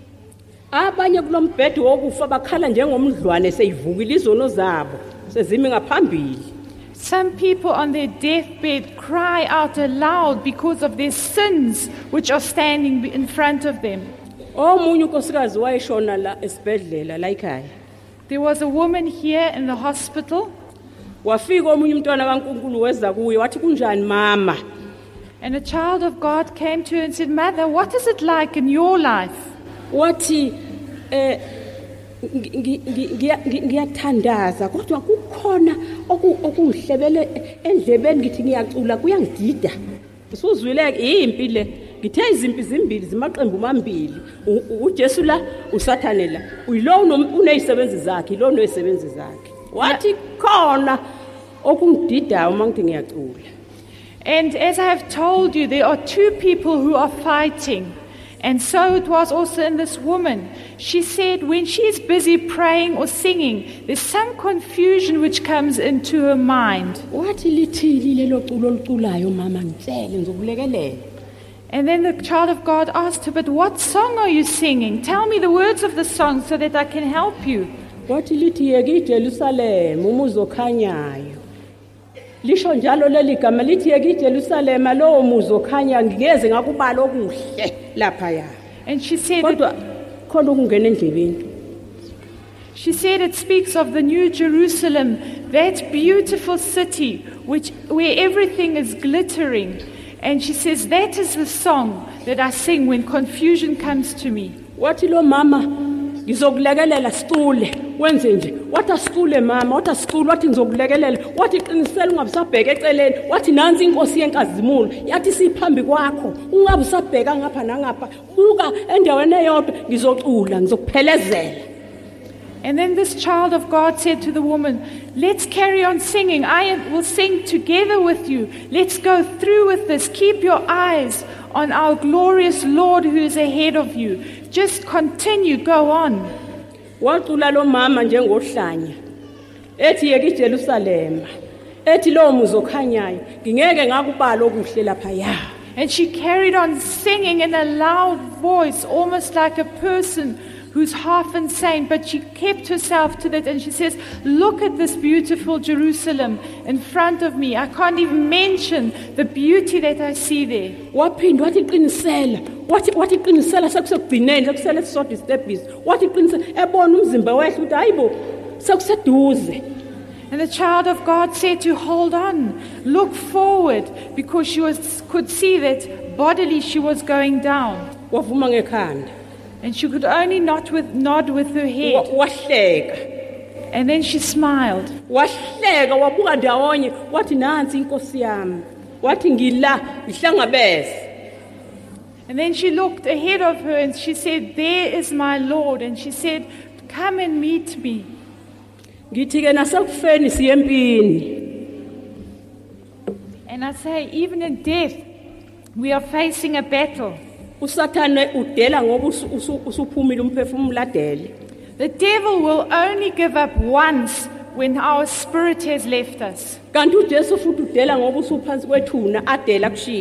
abanye kulombhedi wokufa bakhala njengomdlwane seyivukile izono zabo sezimi ngaphambili Some people on their deathbed cry out aloud because of their sins which are standing in front of them. omunye unkosikazi wayeshona la esibhedlela la ekhaya There was a woman here in the hospital, wafika omunye umntwana kaNkulunkulu weza kuye wathi kunjani mama and a child of God came to her and said, Mother, what is it like in your life? wathi eh ngi- ngi- ngi- ngiya- ngi- ngiyathandaza kodwa kukhona oku- okungihlebele endlebeni ngithi ngiyacula kuyangidida usuzwileke impi le ngithe izimpi zimbili zimaqembu mambili U- uJesu la usathane la uyilo unezisebenzi zakhe lo unezisebenzi zakhe wathi khona okungididayo mangithi ngiyacula And as I have told you, there are two people who are fighting. And so it was also in this woman. She said when she's busy praying or singing, there's some confusion which comes into her mind. wathi lithili lelo culo oliculayo mama ngicela ngizokulekelela And then the child of God asked her, but what song are you singing? Tell me the words of the song so that I can help you. wathi lithi yeke iJerusalem umuzi okhanyayo lisho njalo leli gama lithi yeke iJerusalem lo muzi okhanya ngingeze ngakubala okuhle lapha ya And she said, that, kodwa khona ukungena endlebeni she said it speaks of the New Jerusalem, that beautiful city which, where everything is glittering. And she says, that is the song that I sing when confusion comes to me. wathi lo mama ngizokulekelela sicule wenze nje wathi asicule mama wathi asicule wathi ngizokulekelela wathi qinisela ungabisabheka eceleni wathi nansi inkosi yenkazimulo yathi siphambi kwakho ungabe usabheka ngapha nangapha buka endaweni eyodwa ngizocula ngizokuphelezela And then this child of God said to the woman, let's carry on singing. I will sing together with you. Let's go through with this. Keep your eyes on our glorious Lord who is ahead of you. Just continue, go on. wacula lo mama njengohlanya ethi yeke iJerusalem ethi lo muzi okhanyayo ngingeke ngakubala okuhle lapha ya And she carried on singing in a loud voice, almost like a person who's half insane, but she kept herself to that, and she says, look at this beautiful Jerusalem in front of me. I can't even mention the beauty that I see there. waphinda wathi qinisela wathi wathi qinisela sekusekugcineni sekusele sisodwa istepisi wathi qinisela ebona umzimba wehla ukuthi hayibo sekuseduze And the child of God said to hold on, look forward, because she was, could see that bodily she was going down. wavuma ngekhanda And she could only not with, nod with her Wa- head. wahleka And then she smiled. wahleka wabuka ndawonye wathi nansi inkosi yami wathi ngila ngihlangabeze And then she looked ahead of her and she said, there is my Lord. And she said, come and meet me. ngithi ke nasekufeni siyempini And I say, even in death, we are facing a battle. usathane udela ngoba usu- usu- usuphumile umphefumulo adele The devil will only give up once when our spirit has left us. kanti uJesu futhi udela ngoba usuphansi kwethuna adela kushiye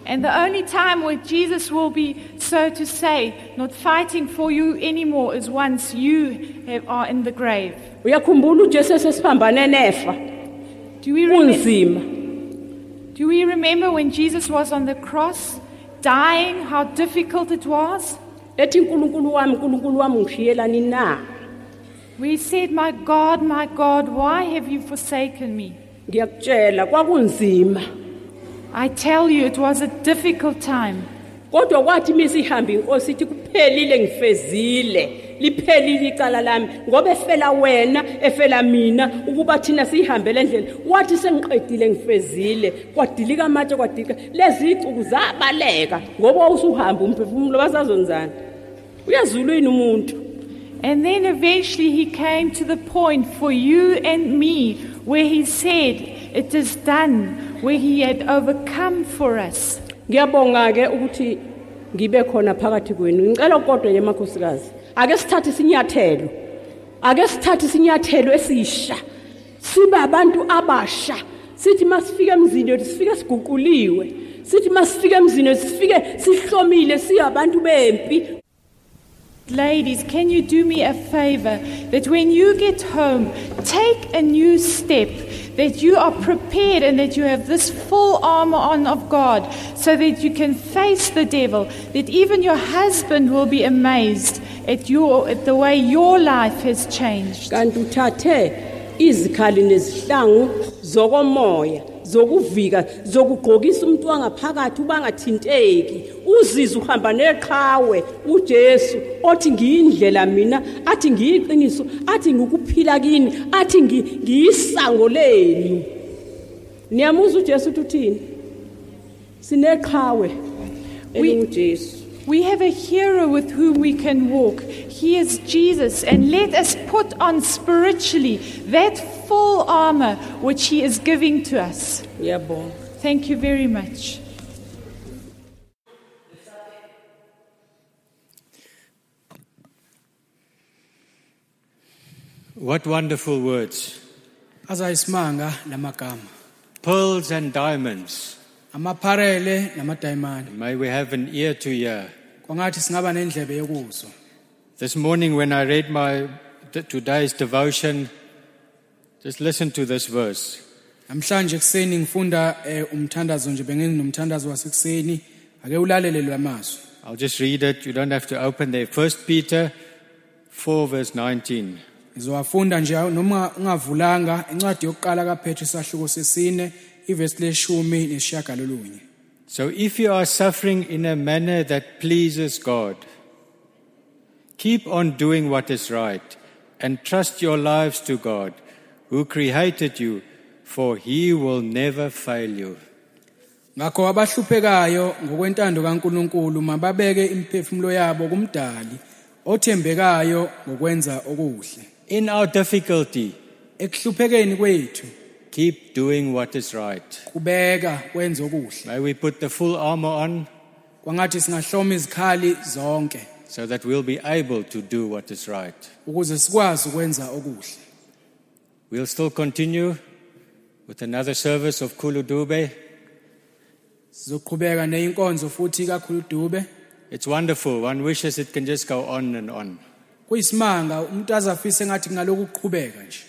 And the only time where Jesus will be, so to say, not fighting for you anymore is once you have, are in the grave. Uyakhumbula uJesu sesiphambane nefa. Do we, remember, Kunzima. do we remember when Jesus was on the cross, dying, how difficult it was? Ethi uNkulunkulu wami, uNkulunkulu wami ngishiyelani na? We said, my God, my God, why have you forsaken me? Ngiyakutshela kwakunzima. I tell you, it was a difficult time. Kodwa kwathi misihambe inkosi ithi kuphelile ngifezile. Liphelile icala lami ngoba efela wena efela mina ukuba thina sihambele endlela. Wathi sengiqedile ngifezile kwadilika amatshe kwadilika lezi icuku zabaleka ngoba usuhamba umphefumulo basazonzana. Uyazulu yini umuntu? And then eventually he came to the point for you and me where he said, it is done, where he had overcome for us. Ngiyabonga ke ukuthi ngibe khona phakathi kwenu. Ngicela kodwa nje makhosikazi, ake sithathe isinyathelo. Ake sithathe isinyathelo esisha. Sibe abantu abasha. Sithi masifika emzini wethu sifike siguquliwe. Sithi masifika emzini wethu sifike sihlomile siyabantu bempi. Ladies, can you do me a favor that when you get home, take a new step, that you are prepared and that you have this full armor on of God so that you can face the devil, that even your husband will be amazed at your at the way your life has changed. Kanti uthathe izikhali nezihlangu zokomoya zokuvika zokugqokisa umuntu wangaphakathi ubangathinteki uzizwe uhamba neqhawe uJesu othi ngiyindlela mina athi ngiyiqiniso athi ngikuphila kini athi ngiyisango lenu. Niyamuzwa uJesu uthini? Sineqhawe elinguJesu. We have a hero with whom we can walk. He is Jesus. And let us put on spiritually that full armor which he is giving to us. Yabonga. Thank you very much. What wonderful words. Azayisimanga lamagama. Pearls and diamonds. Amapharele namadayimani. May we have an ear to hear. Kwangathi singaba nendlebe yokuzwa. This morning when I read my today's devotion, just listen to this verse. Namhlanje kuseni ngifunda umthandazo nje benginomthandazo wasekuseni ake ulalele lamazwi. I'll just read it. You don't have to open there. First Peter four verse nineteen. Ngizowafunda nje noma ungavulanga incwadi yokuqala kaPetru isahluko sesine ivesi leshumi nesishagalolunye. So if you are suffering in a manner that pleases God, keep on doing what is right and trust your lives to God, who created you, for he will never fail you. Ngakho abahluphekayo ngokwentando kaNkuluNkulu mababeke imphefumulo yabo kumdali othembekayo ngokwenza okuhle. In our difficulty, ekuhluphekeni kwethu, keep doing what is right. kubeka kwenza okuhle. May we put the full armor on Kwangathi singahloma izikhali zonke so that we'll be able to do what is right. ukuze sikwazi ukwenza okuhle. We'll still continue with another service of Khulu Dube. Sizoqhubeka neinkonzo futhi kakhulu Dube. It's wonderful. One wishes it can just go on and on. Kuyisimanga umuntu azafise ngathi ngaloku ukuqhubeka nje.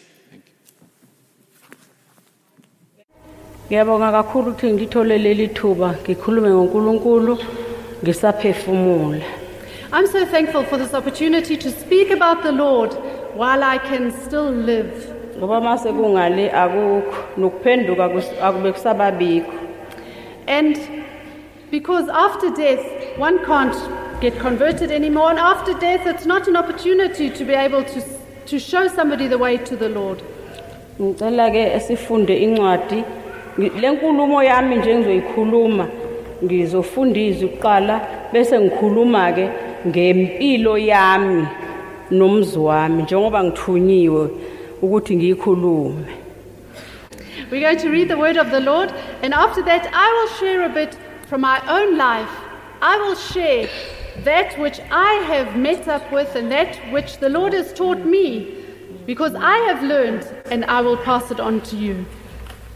Ngiyabonga kakhulu ukuthi ngithole leli thuba ngikhulume ngoNkulunkulu ngisaphefumula. I'm so thankful for this opportunity to speak about the Lord while I can still live. Ngoba mase kungale akukho nokuphenduka akube kusababikho. And because after death, one can't get converted anymore. And after death, it's not an opportunity to be able to, to show somebody the way to the Lord. Ngicela ke esifunde incwadi lenkulumo yami nje ngizoyikhuluma ngizofundisa uqala bese ngikhuluma ke ngempilo yami nomzi wami njengoba ngithunyiwe ukuthi ngiyikhulume. We're going to read the word of the Lord, and after that I will share a bit from my own life. I will share that which I have met up with and that which the Lord has taught me, because I have learned, and I will pass it on to you.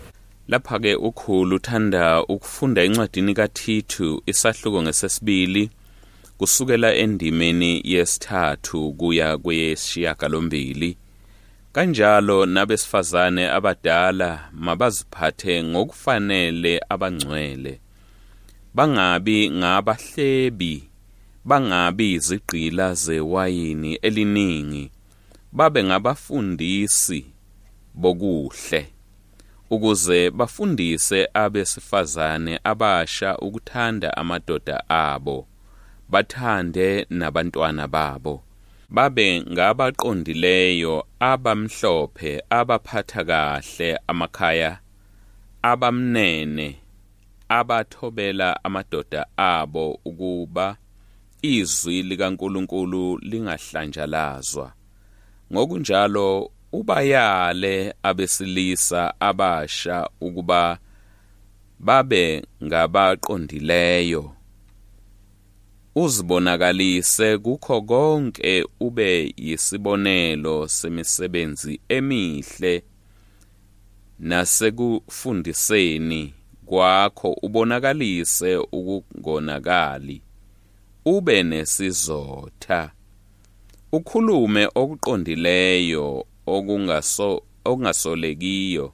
Lapha ke ukhulu uthanda ukufunda encwadini kaThithu isahluko ngesesibili kusukela endimeni yesithathu kuya kweyesishiyagalombili. Kanjalo nabesifazane abadala mabaziphathe ngokufanele abangcwele. Bangabi ngabahlebi, bangabi izigqila zewayini eliningi, babe ngabafundisi bokuhle, ukuze bafundise abesifazane abasha ukuthanda amadoda abo, bathande nabantwana babo. Babe ngabaqondileyo abamhlophe abaphatha kahle amakhaya, abamnene abathobela amadoda abo ukuba izwi likaNkulunkulu lingahlanjalazwa. Ngokunjalo ubayale abesilisa abasha ukuba babe ngabaqondileyo. Uzibonakalise kukho konke, ube yisibonelo semisebenzi emihle nasekufundiseni kwakho, ubonakalise ukungonakali, ube nesizotha, ukhulume okuqondileyo okungaso okungasolekiyo,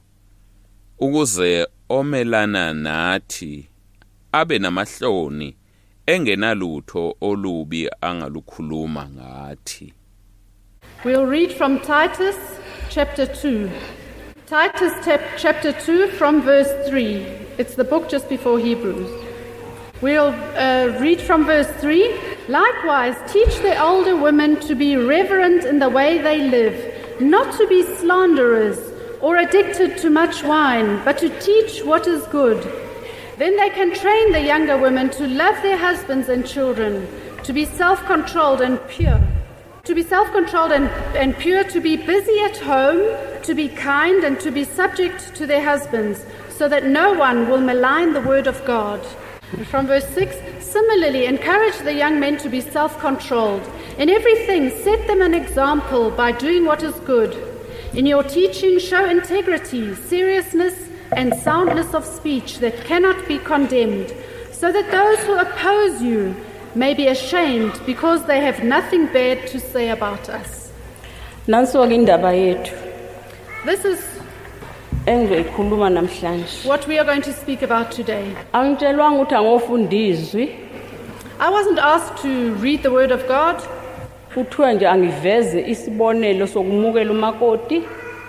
ukuze omelana nathi abe namahloni engenalutho olubi angalukhuluma ngathi. We'll read from Titus chapter two. Titus tap- chapter two from verse three. It's the book just before Hebrews. We'll uh, read from verse three. Likewise, teach the older women to be reverent in the way they live, not to be slanderers or addicted to much wine, but to teach what is good. Then they can train the younger women to love their husbands and children, to be self-controlled and pure. To be self-controlled and, and pure, to be busy at home, to be kind, and to be subject to their husbands, so that no one will malign the word of God. From verse six, similarly, encourage the young men to be self-controlled. In everything, set them an example by doing what is good. In your teaching, show integrity, seriousness, and soundness of speech that cannot be condemned, so that those who oppose you may be ashamed because they have nothing bad to say about us. Nanso-ke indaba yethu This is engizoyikhuluma namhlanje. what we are going to speak about today. Angitshelwanga ukuthi angofunda izwi, I wasn't asked to read the Word of God. kuthiwa nje angiveze isibonelo sokumukela umakoti.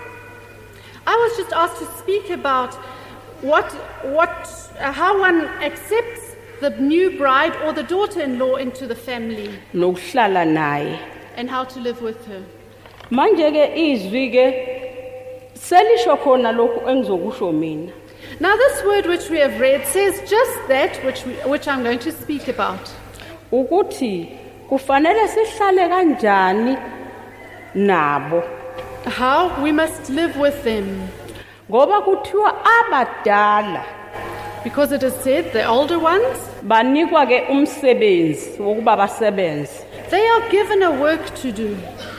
I was just asked to speak about what, what, uh, how one accepts the new bride or the daughter-in-law into the family Nokuhlala naye. and how to live with her. Manje ke izwi ke selisho khona lokhu engizokusho mina. Now, this word which we have read says just that which, we, which I'm going to speak about. Ukuthi kufanele sihlale kanjani nabo. How we must live with them. Ngoba kuthiwa abadala Because it is said, the older ones, banikwa ke umsebenzi wokuba basebenze. they are given a work to do.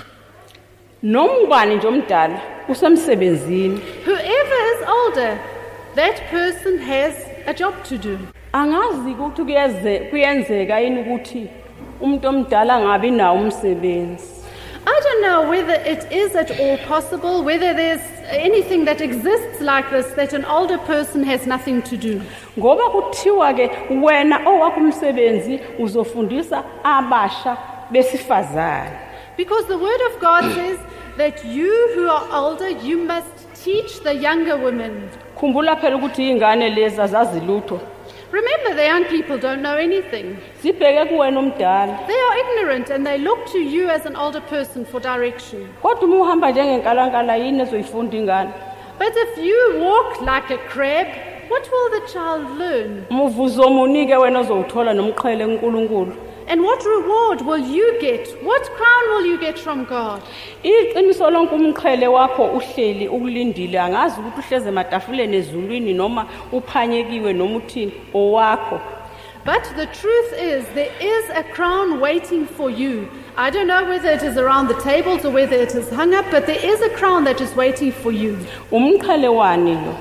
Nomngane nje omdala usemsebenzini. Whoever is older, that person has a job to do. Angazi ukuthi kuyeze kuyenzeka yini ukuthi umuntu omdala ngabi nawo umsebenzi. I don't know whether it is at all possible, whether there's anything that exists like this, that an older person has nothing to do. Ngoba kuthiwa ke wena owakho umsebenzi uzofundisa abasha besifazane. Because the Word of God says that you who are older, you must teach the younger women. Khumbula phela ukuthi ingane lezi azazi lutho. Remember, the young people don't know anything. Sibheke kuwena omdala. They are ignorant and they look to you as an older person for direction. Kodwa uma uhamba njengenkalankala yini ezoyifunda ingane? But if you walk like a crab, what will the child learn? Umuvuzo omunike wena ozowuthola nomqhele uNkulunkulu. And what reward will you get? What crown will you get from God? Iqiniso lonke umqhele wakho uhleli ukulindile, angazi ukuthi uhleze ematafuleni ezulwini noma uphanyekiwe noma uthini owakho. But the truth is, there is a crown waiting for you. I don't know whether it is around the tables or whether it is hung up, but there is a crown that is waiting for you. Umqhele wani lo?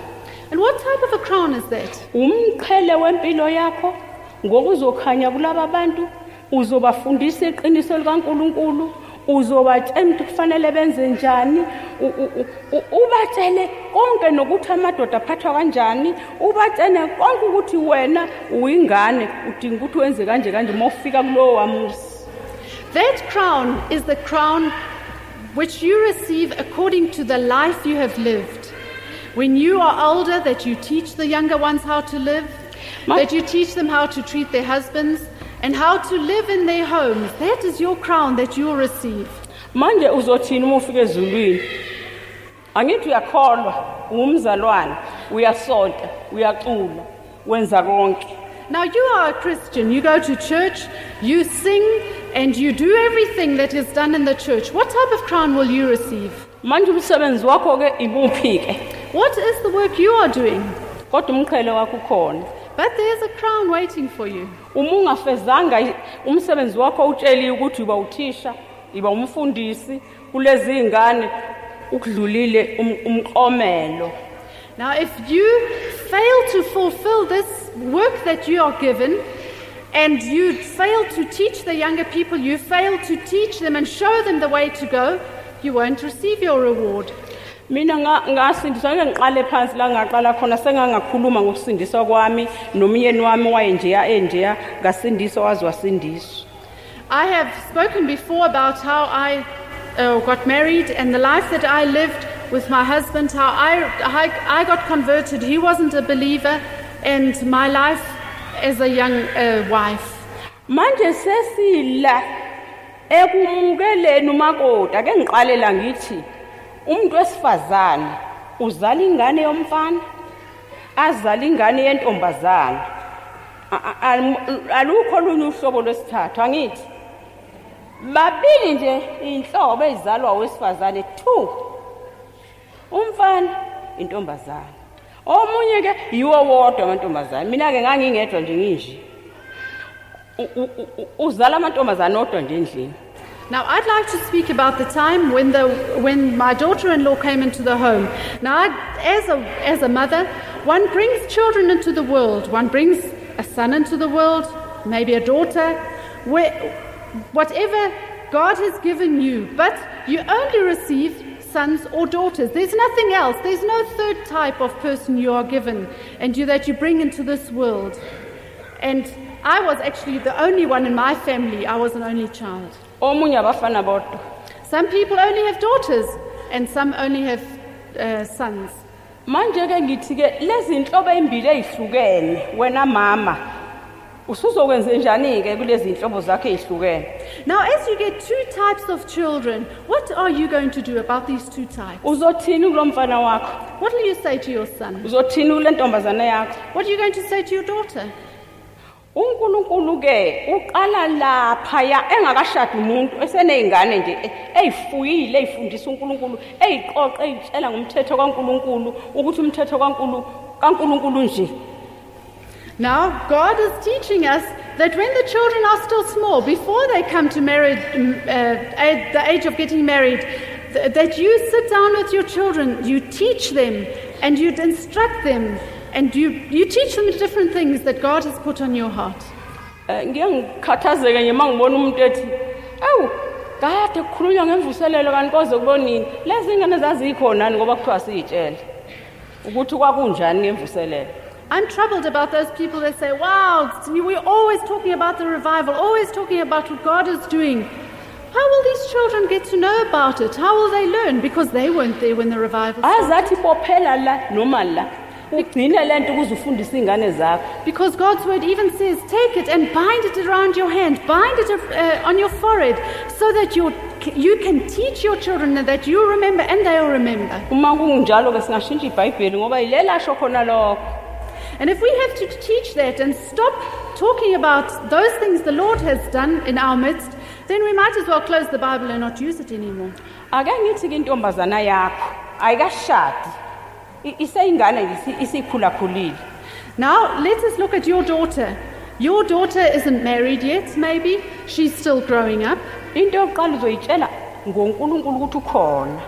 And what type of a crown is that? umqhele wempilo yakho ngokuzokhanya kulaba bantu uzobafundisa iqiniso likaNkuluNkulu uzobatshela ukuthi kufanele benze njani u- u- u- ubatshele konke nokuthi amadoda aphathwa kanjani ubatshele konke ukuthi wena uyingane udinga ukuthi wenze kanje kanje mawufika kulowo wamusi. That crown is the crown which you receive according to the life you have lived. When you are older, that you teach the younger ones how to live, Ma- that you teach them how to treat their husbands, and how to live in their homes. That is your crown that you'll receive. Manje uzothini uma ufika ezulwini? Angithi uyakholwa, ungumzalwane, uyasonta, uyacula, wenza konke. Now you are a Christian, you go to church, you sing, and you do everything that is done in the church. What type of crown will you receive? Manje umsebenzi wakho ke ibuphi ke? What is the work you are doing? Kodwa umqhele wakho ukhona. But there's a crown waiting for you. Uma ungafezanga i- umsebenzi wakho utsheliwe ukuthi uba uthisha, iba umfundisi kulezi zingane ukudlulile um- umklomelo. Now, if you fail to fulfill this work that you are given, and you fail to teach the younger people, you fail to teach them and show them the way to go, you won't receive your reward. Mina nga- ngasindiswa ngeke ngiqale phansi la ngaqala khona sengangakhuluma ngokusindiswa kwami nomyeni wami wayenjeya enjeya ngasindiswa wazi wasindiswa. I have spoken before about how I uh, got married and the life that I lived with my husband, how I, I, I got converted. He wasn't a believer, and my life as a young uh, wife. Manje sesila ekumukeleni umakoti ake ngiqale la ngithi umuntu wesifazane uzala ingane yomfana azala ingane yentombazana A- a- al- alukho olunye uhlobo lwesithathu angithi babili nje inhlobo ezalwa wesifazane two umfana intombazana omunye ke yiwo wodwa amantombazane mina ke ngangingedwa nje nginje U- u- u- uzala amantombazane odwa nje endlini. Now, I'd like to speak about the time when the when my daughter-in-law came into the home. Now, I, as a as a mother, one brings children into the world. One brings a son into the world, maybe a daughter, where, whatever God has given you. But you only receive sons or daughters. There's nothing else. There's no third type of person you are given and you that you bring into this world. And I was actually the only one in my family. I was an only child. Omunye abafana bodwa. Some people only have daughters, and some only have uh, sons. Manje ke ngithi ke lezi inhlobo ezimbili ezihlukene wena mama usuzokwenza njani ke kulezi inhlobo zakhe ezihlukene. Now, as you get two types of children, what are you going to do about these two types? Uzothini kulomfana wakho? What will you say to your son? Uzothini kule ntombazana yakho? What are you going to say to your daughter? uNkulunkulu ke uqala lapha ya engakashada umuntu eseneyingane nje ezifuyile ezifundisa uNkulunkulu eziqoqa ezitshela ngomthetho kaNkulunkulu ukuthi umthetho kaNkulunkulu kaNkulunkulu nje. Now, God is teaching us that when the children are still small, before they come to marriage, um, uh, at the age of getting married, th- that you sit down with your children, you teach them, and you instruct them, and you, you teach them different things that God has put on your heart. Eh, Ngiye ngikhathazeke nje mangibona umuntu ethi awu kade kukhulunywa ngemvuselelo kanti koze kubonini lezi ingane zazikhona ngoba kuthiwa siyitshele ukuthi kwakunjani ngemvuselelo. I'm troubled about those people that say, wow, we're always talking about the revival, always talking about what God is doing. How will these children get to know about it? How will they learn? Because they weren't there when the revival started. Azathi bophela la noma la ugcine lento ukuze ufundise ingane zakho. Because God's word even says, take it and bind it around your hand, bind it uh, on your forehead, so that you you can teach your children that you remember and they'll remember. Uma kunjalo ke singashintsha iBhayibheli ngoba yilela sho khona lokho. And if we have to teach that and stop talking about those things the Lord has done in our midst, then we might as well close the Bible and not use it anymore. Ake ngithi ke intombazana yakho ayikashadi. I- Iseyingane nje isikhula khulile. Now, let us look at your daughter. Your daughter isn't married yet, maybe. She's still growing up. Into yokuqala uzoyitshela ngoNkulunkulu ukuthi ukhona.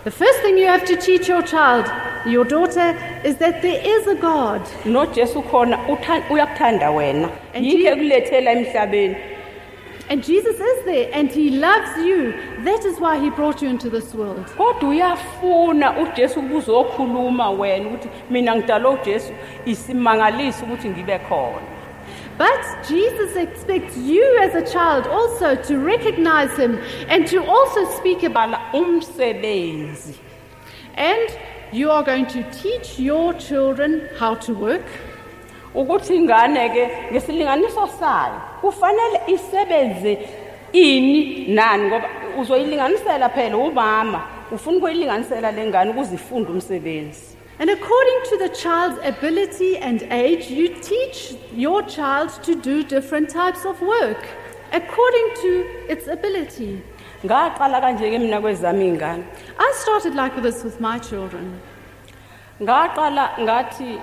The first thing you have to teach your child, your daughter, is that there is a God. nojesu khona utha- uyakuthanda wena And yikho Je- ekulethela emhlabeni And Jesus is there and he loves you. That is why he brought you into this world. kodwa uyafuna ujesu ukuba uzokhuluma wena ukuthi mina ngidala ujesu isimangalisi ukuthi ngibe khona But Jesus expects you as a child also to recognize him and to also speak about bala umsebenzi And you are going to teach your children how to work. ukuthi ingane ke ngesilinganiso sayo kufanele isebenze ini nani ngoba uzoyilinganisela phela umama ufuna ukuyilinganisela lengane ukuzifunde umsebenzi And according to the child's ability and age, you teach your child to do different types of work according to its ability. ngaqala kanje ke mina kwezami ingane I started like this with my children. ngaqala ngathi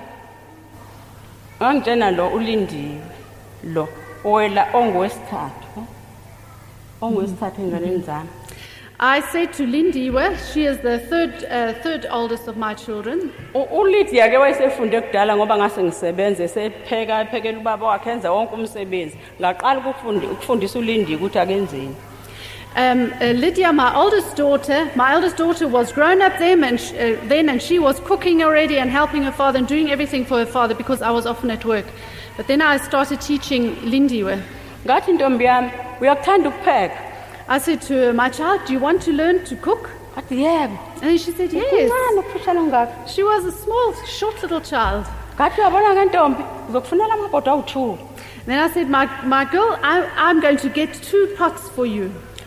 angitshena lo ulindiwe lo wela ongowesithathu ongowesithathu enganeni zami I said to Lindy, well, she is the third, uh, third oldest of my children. U- uLydia ke wayesefunde kudala ngoba ngase ngisebenze sepheka ephekela ubaba wakhe enza wonke umsebenzi ngaqala ukufundi ukufundisa uLindiwe ukuthi akenzeni Um, uh, Lydia, my oldest daughter, my eldest daughter was grown up then and, sh- uh, then and she was cooking already and helping her father and doing everything for her father because I was often at work. But then I started teaching Lindy. ngathi ntombi yami uyakuthanda ukupheka I said to her, my child, do you want to learn to cook? athi yebo And then she said, yes. Uncane ukufishana ngaka She was a small, short little child. ngathi uyabona ke ntombi uzokufunela amabhodo awu-two Then I said, my, my girl, I, I'm going to get two pots for you.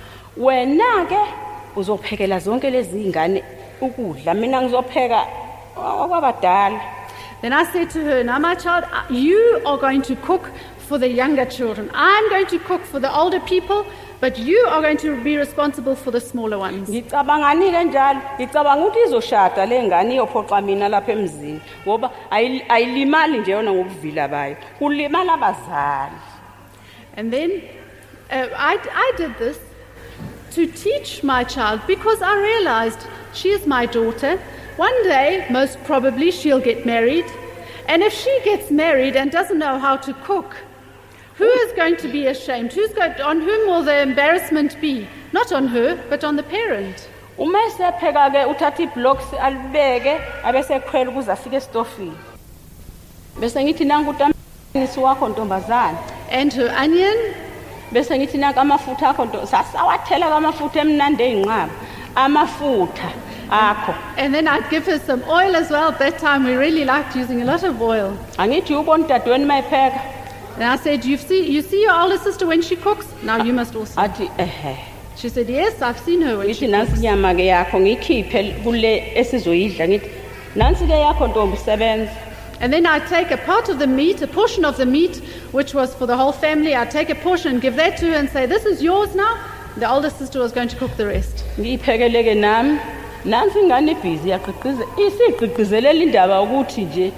wena ke uzophekela zonke lezi ingane ukudla mina ngizopheka okwabadala Then I said to her, now my child, uh, you are going to cook for the younger children. I'm going to cook for the older people, but you are going to be responsible for the smaller ones. ngicabangani ke njalo ngicabanga ukuthi izoshada le ngane iyophoqa mina lapha emzini ngoba ayi- ayilimali nje yona ngobuvila bayo kulimala abazali And then uh, I, I did this to teach my child because I realized she is my daughter. One day, most probably, she'll get married. And if she gets married and doesn't know how to cook, who is going to be ashamed? Who's going, on whom will the embarrassment be? Not on her, but on the parent. uma esepheka ke uthatha iblocks alibeke abesekhwela ukuze afike esitofini bese ngithi nangu utamisi wakho ntombazana And her onion, bese ngithi nanku amafutha akho nto sasawathela kamafutha emnandi eyinqaba amafutha akho and then I'd give her some oil as well. At that time, we really liked using a lot of oil. angithi ubona udadewenu mayipheka And I said, you see, you see your older sister when she cooks? Now you must also. athi ehe She said, yes, I've seen her when ngithi she nansi cooks. inyama ke yakho ngikhiphe kule esizoyidla ngithi nansi ke yakho ntombi sebenza And then I'd take a part of the meat, a portion of the meat, which was for the whole family. I'd take a portion and give that to her and say, this is yours now. The older sister was going to cook the rest. ngiyiphekele ke nami nansi ingane ibhizi yaqhiqize isigqiqizelela indaba ukuthi nje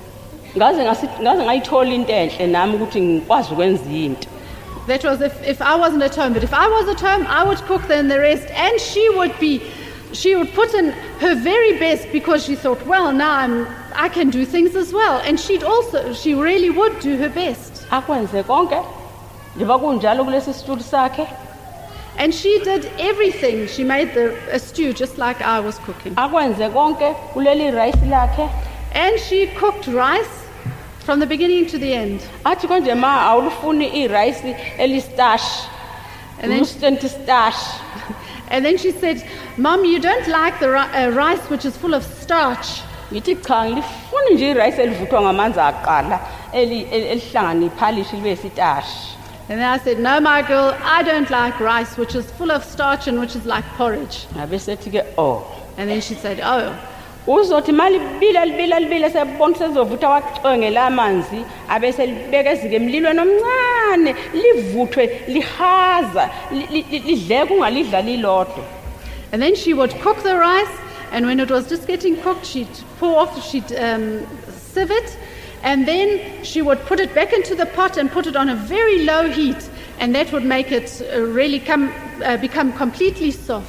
ngaze ngasi- ngaze ngayithola into enhle nami ukuthi ngikwazi ukwenza into That was if, if I wasn't at home. But if I was at home, I would cook then the rest. And she would be, she would put in her very best because she thought, well, now I'm, I can do things as well. And she'd also, she really would do her best. akwenze konke njengoba kunjalo kulesi situdi sakhe And she did everything. She made the, a stew just like I was cooking. akwenze konke kuleli rice lakhe And she cooked rice from the beginning to the end. athi konje ma awulufuni irice elistash And then- instant stash And then she said, Mom, you don't like the ri- uh, rice which is full of starch. ngithi cha ngilifuni nje irice elivuthwa ngamanzi aqala eli- eli- elihlangana iphalishi libe sitashi And then I said, no, my girl, I don't like rice which is full of starch and which is like porridge. ngabe sethi ke oh And then she said, oh. uzothi mali libila libila libila sebona sezovutha wacwengela amanzi abese libekeza emlilweni omncane livuthwe lihaza li- li- li- lidleke ungalidla lilodwa And then she would cook the rice, and when it was just getting cooked, she'd pour off, she'd um, sieve it, and then she would put it back into the pot and put it on a very low heat, and that would make it uh, really come, uh, become completely soft.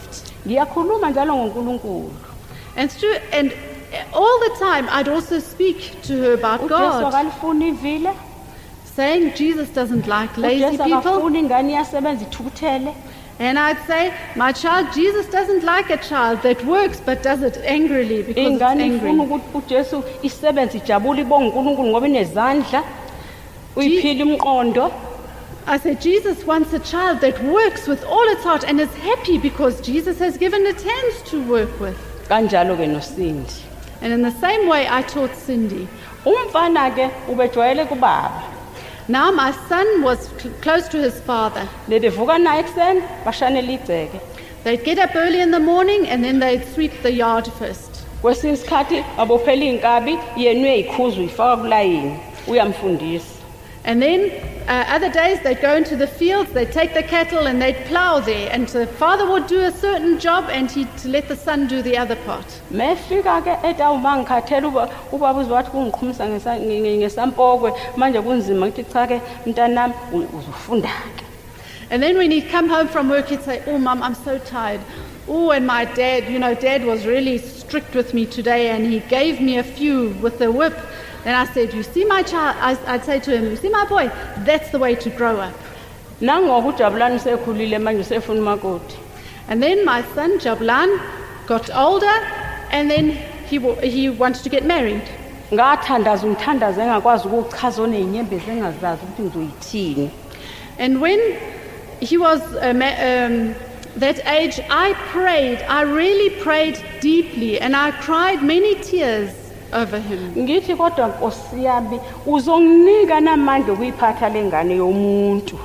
ngiyakhuluma njalo ngoNkulunkulu. And through, and all the time I'd also speak to her about uJesu God, akalifuni ivile, saying Jesus doesn't like lazy uJesu people. akafuni ingane iyasebenza ithukuthele. And I'd say, my child, Jesus doesn't like a child that works but does it angrily because it's Ingane ifuna angry. ukuthi uJesu isebenza ijabule ibonga uNkulunkulu ngoba inezandla. Uyiphila umqondo. I said, Jesus wants a child that works with all its heart and is happy because Jesus has given it hands to work with. Kanjalo ke noSindi. And in the same way, I taught Cindy. Umfana ke ubejwayele kubaba. Now my son was cl- close to his father. Bebevuka naye ekseni bashanela igceke. They'd get up early in the morning and then they'd sweep the yard first. Kwesinye isikhathi abophela inkabi yena uyayikhuza uyifaka kulayini. Uyamfundisa. And then uh, other days they'd go into the fields, they'd take the cattle and they'd plow there. And the father would do a certain job and he'd let the son do the other part. Mefika ke eta uma ngikhathela uba ubaba uzwathi kungiqhumisa ngesa- nge- nge- ngesampokwe manje kunzima ngithi cha ke mntanami u- uzofunda ke. And then when he'd come home from work, he'd say, oh, Mum, I'm so tired. Oh, and my dad, you know, Dad was really strict with me today and he gave me a few with the whip. Then I said, you see my child, I, I'd say to him, you see my boy, that's the way to grow up. Nangoku uJabulani usekhulile manje usefuna umakoti. And then my son, Jablan, got older and then he, wa- he wanted to get married. Ngathandaza umthandaze engakwazi ukuchaza oneinyembezi engazazi ukuthi ngizoyithini. And when he was uh, ma- um, that age, I prayed, I really prayed deeply and I cried many tears over him. Ngithi kodwa Nkosi yami uzonginika namandla okuyiphatha lengane yomuntu.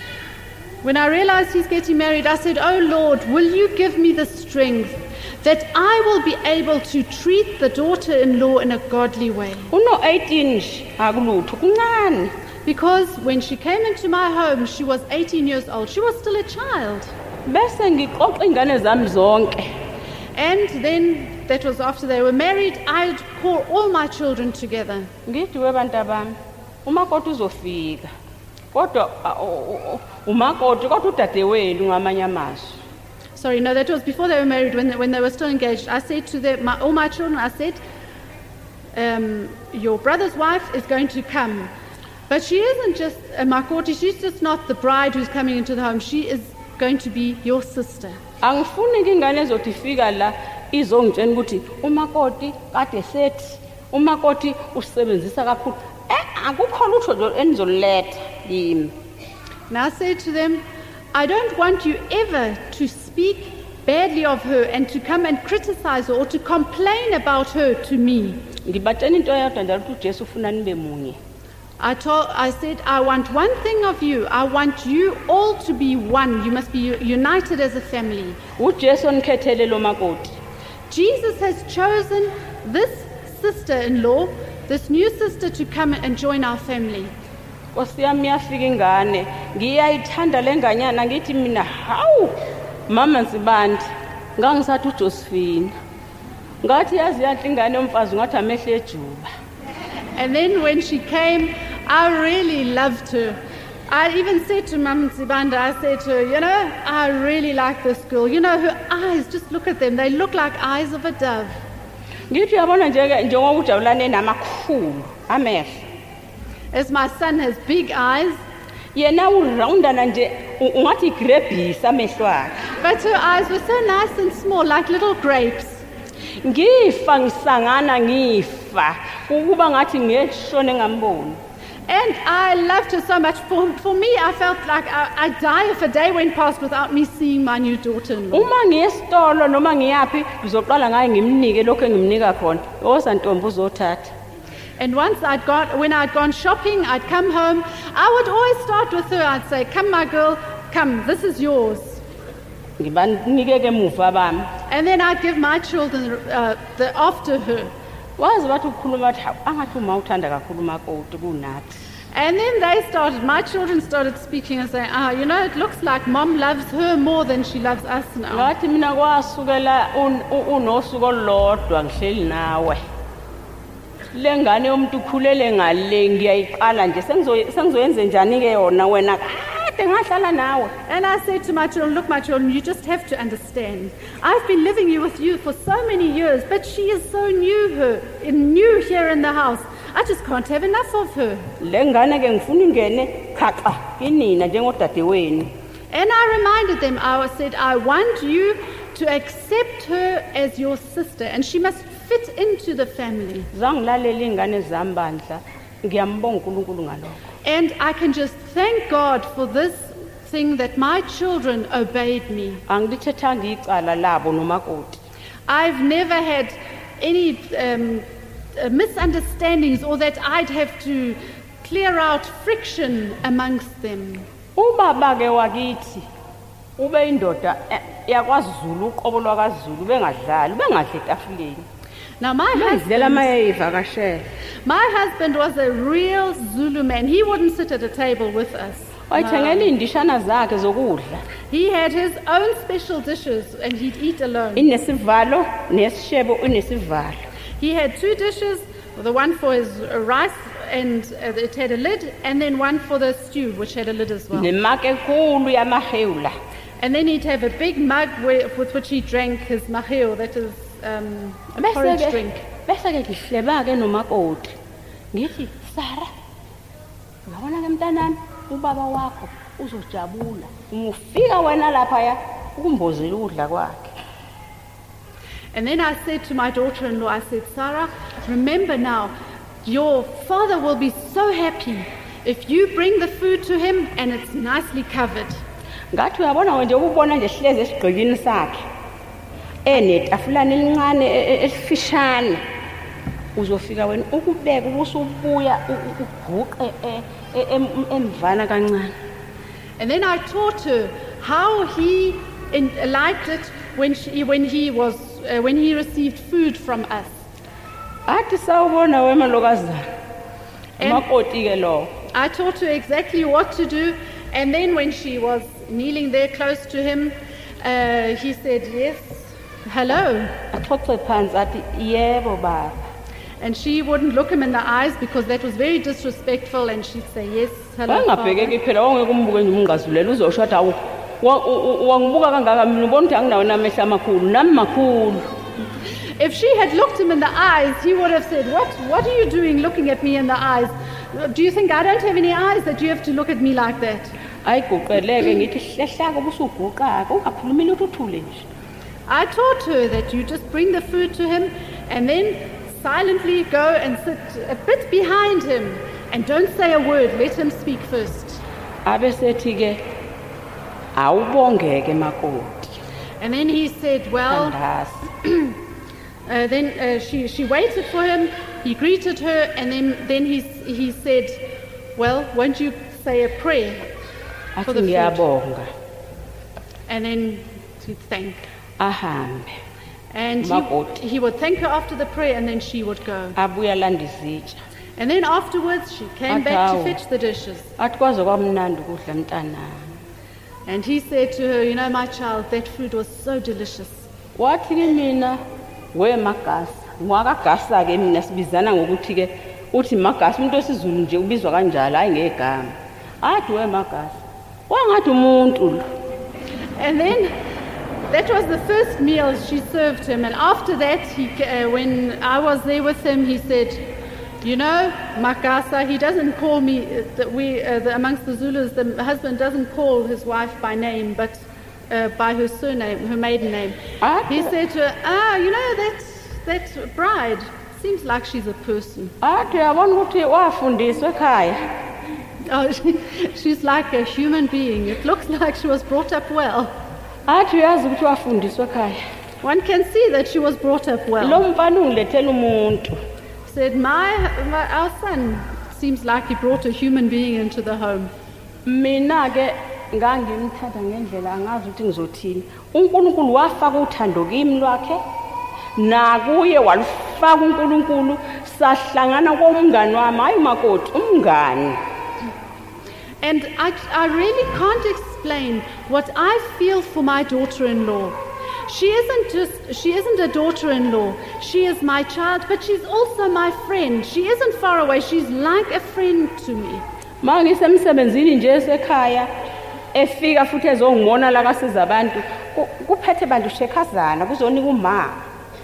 When I realized he's getting married, I said, oh Lord, will you give me the strength that I will be able to treat the daughter-in-law in a godly way? Uno eighteen nje akulutho kuncane. Because when she came into my home, she was eighteen years old. She was still a child. Bese ngixoxa ingane zami zonke. And then, that was after they were married, I'd call all my children together. Ngithi webantu bami umakoti uzofika. Kodwa a- u- u- umakoti kodwa udadewenu ngamanye amazwi. Sorry, no, that was before they were married, when they, when they were still engaged. I said to them, my, all my children, I said, um, your brother's wife is going to come. But she isn't just a makoti, she's just not the bride who's coming into the home. She is going to be your sister. Angifuni ingane ezothi ifika la izongitshela ukuthi umakoti kade sethi umakoti usebenzisa kakhulu. Eh akukho lutho nje enizoletha yimi. And I said to them, I don't want you ever to speak badly of her and to come and criticize her or to complain about her to me. Ngibatshela into yodwa njalo ukuthi uJesu ufuna nibe munye. I told, I said, I want one thing of you. I want you all to be one. You must be u- united as a family. uJesu onikhethele lo makoti. Jesus has chosen this sister-in-law, this new sister, to come and join our family. Nkosi yami yafika ingane ngiyayithanda lenganyana ngithi mina hawu mama Nsibandi ngangisathi uJosephine ngathi yazi yanhle ingane yomfazi ngathi amehlo ejuba. And then when she came, I really loved her. I even said to Mama Zibanda, I said to her, you know, I really like this girl. You know, her eyes, just look at them. They look like eyes of a dove. Ngithi yabona nje njengoba uJabulani enamakhulu amehlo. As my son has big eyes, Yena uroundana nje u- ungathi igrebhisi amehlo akhe. but her eyes were so nice and small, like little grapes. Ngifa ngisangana ngifa ukuba ngathi ngiyeshona engamboni. And I loved her so much. For, for me, I felt like I, I'd die if a day went past without me seeing my new daughter-in-law. Uma ngiyesitolo noma ngiyapi ngizoqala ngaye ngimnike lokho engimnika khona. Woza Ntombi uzothatha. And once I'd gone, when I'd gone shopping, I'd come home. I would always start with her. I'd say, come, my girl, come, this is yours. Ngibanike ke muva bami. And then I'd give my children uh, the after her. Wazi bathi ukukhuluma bathi angathi uma uthanda kakhulu umakoti kunathi. And then they started, my children started speaking and saying, ah, you know, it looks like mom loves her more than she loves us now. Ngathi mina kwasukela un- u- unosuku olodwa ngihleli nawe. Lengane yomuntu ukhulele ngale ngiyayiqala nje sengizo sengizoyenze njani ke yona wena kade kade ngahlala nawe. And I said to my children, look, my children, you just have to understand. I've been living you with you for so many years, but she is so new, her, new here in the house. I just can't have enough of her. Le ngane ke ngifuna ingene khaxa kinina njengodadewenu. And I reminded them, I said, I want you to accept her as your sister, and she must fit into the family. Zangilalela ingane zami bandla. Ngiyambonga uNkulunkulu ngalokho. And I can just thank God for this thing that my children obeyed me. Angilithethanga icala labo nomakoti. I've never had any um, uh, misunderstandings or that I'd have to clear out friction amongst them. Ubaba ke wakithi ube indoda yakwaZulu uqobolwa kaZulu bengadlali bengadla etafuleni. Now my Bezela husband, mayivakashela. my husband was a real Zulu man. He wouldn't sit at a table with us. Wayithengela indishana zakhe zokudla. He had his own special dishes and he'd eat alone. Inesivalo nesishebo unesivalo. He had two dishes, the one for his uh, rice and uh, it had a lid, and then one for the stew which had a lid as well. Nemake enkulu yamahewula. And then he'd have a big mug where, with which he drank his maheo, that is um, a porridge drink. Bese ke ngihleba ke nomakoti. Ngithi Sara, ngabona ke mntanami ubaba wakho uzojabula. Ungufika wena lapha ya ukumbozela ukudla kwakhe. And then I said to my daughter-in-law, I said, Sarah, remember now, your father will be so happy if you bring the food to him and it's nicely covered. Ngathi uyabona nje ukubona nje sihleze esigqikini sakhe. Enetafulana elincane elifishane. Uzofika wena ukubeka ubusubuya uguqe emvana kancane. And then I taught her how he in, liked it when she, when he was uh, when he received food from us. Athi sawubona wena lokazana. Umakoti ke lo. I taught her exactly what to do, and then when she was kneeling there close to him, uh, he said, yes, hello. Axoxe phansi athi yebo baba. And she wouldn't look him in the eyes because that was very disrespectful, and she'd say, yes, hello, Bangabhekeki Father. phela wonke kumbuke nje umngazulela uzosho athi awu wangibuka kangaka mina ubona ukuthi anginawo namehla amakhulu nami makhulu. If she had looked him in the eyes, he would have said, what, what are you doing looking at me in the eyes? Do you think I don't have any eyes that you have to look at me like that? Ayiguqeleke ngithi hlehlaka ubusuguqaka ungakhulumi lutho uthule nje. I taught her that you just bring the food to him and then silently go and sit a bit behind him and don't say a word, let him speak first. Abesethi ke awubongeke makoti. And then he said, well, Andasi. uh, then uh, she, she waited for him, he greeted her, and then, then he, he said, well, won't you say a prayer for Athi the food? ngiyabonga. And then he'd thank. Ahambe. And Makoti. he, he would thank her after the prayer, and then she would go. Abuya landa izitsha. And then afterwards, she came back to fetch the dishes. Athi kwaze kwamnandi ukudla mntanami. And he said to her, you know, my child, that food was so delicious. Wathi ke mina we magasa. Ngwakagasa ke mina sibizana ngokuthi ke uthi magasa umuntu wesizulu nje ubizwa kanjalo hayi ngegama. Athi we magasa. Wangathi umuntu lo. And then that was the first meal she served him. And after that, he, uh, when I was there with him, he said, you know, Makasa, he doesn't call me, uh, that we, uh, the, amongst the Zulus, the husband doesn't call his wife by name, but uh, by her surname, her maiden name. Ah. He said to her, ah, you know, that, that bride seems like she's a person. Athi uyabona ukuthi wafundiswa ekhaya. Oh, she, she's like a human being. It looks like she was brought up well. Athi uyazi ukuthi wafundiswa ekhaya. One can see that she was brought up well. Lo mfana ungilethela umuntu. Said, my, my our son seems like he brought a human being into the home. Mina ke ngangimthanda ngendlela angazi ukuthi ngizothini. uNkulunkulu wafaka uthando kimi lwakhe nakuye walufaka uNkulunkulu sahlangana komngani wami hayi makoti umngani. And I, I really can't explain what I feel for my daughter-in-law. She isn't just, she isn't a daughter-in-law. She is my child, but she's also my friend. She isn't far away. She's like a friend to me. Mangisemsebenzini nje esekhaya efika futhi ezongibona la kasiza abantu ku- kuphethe bantu shekhazana kuzonika umama.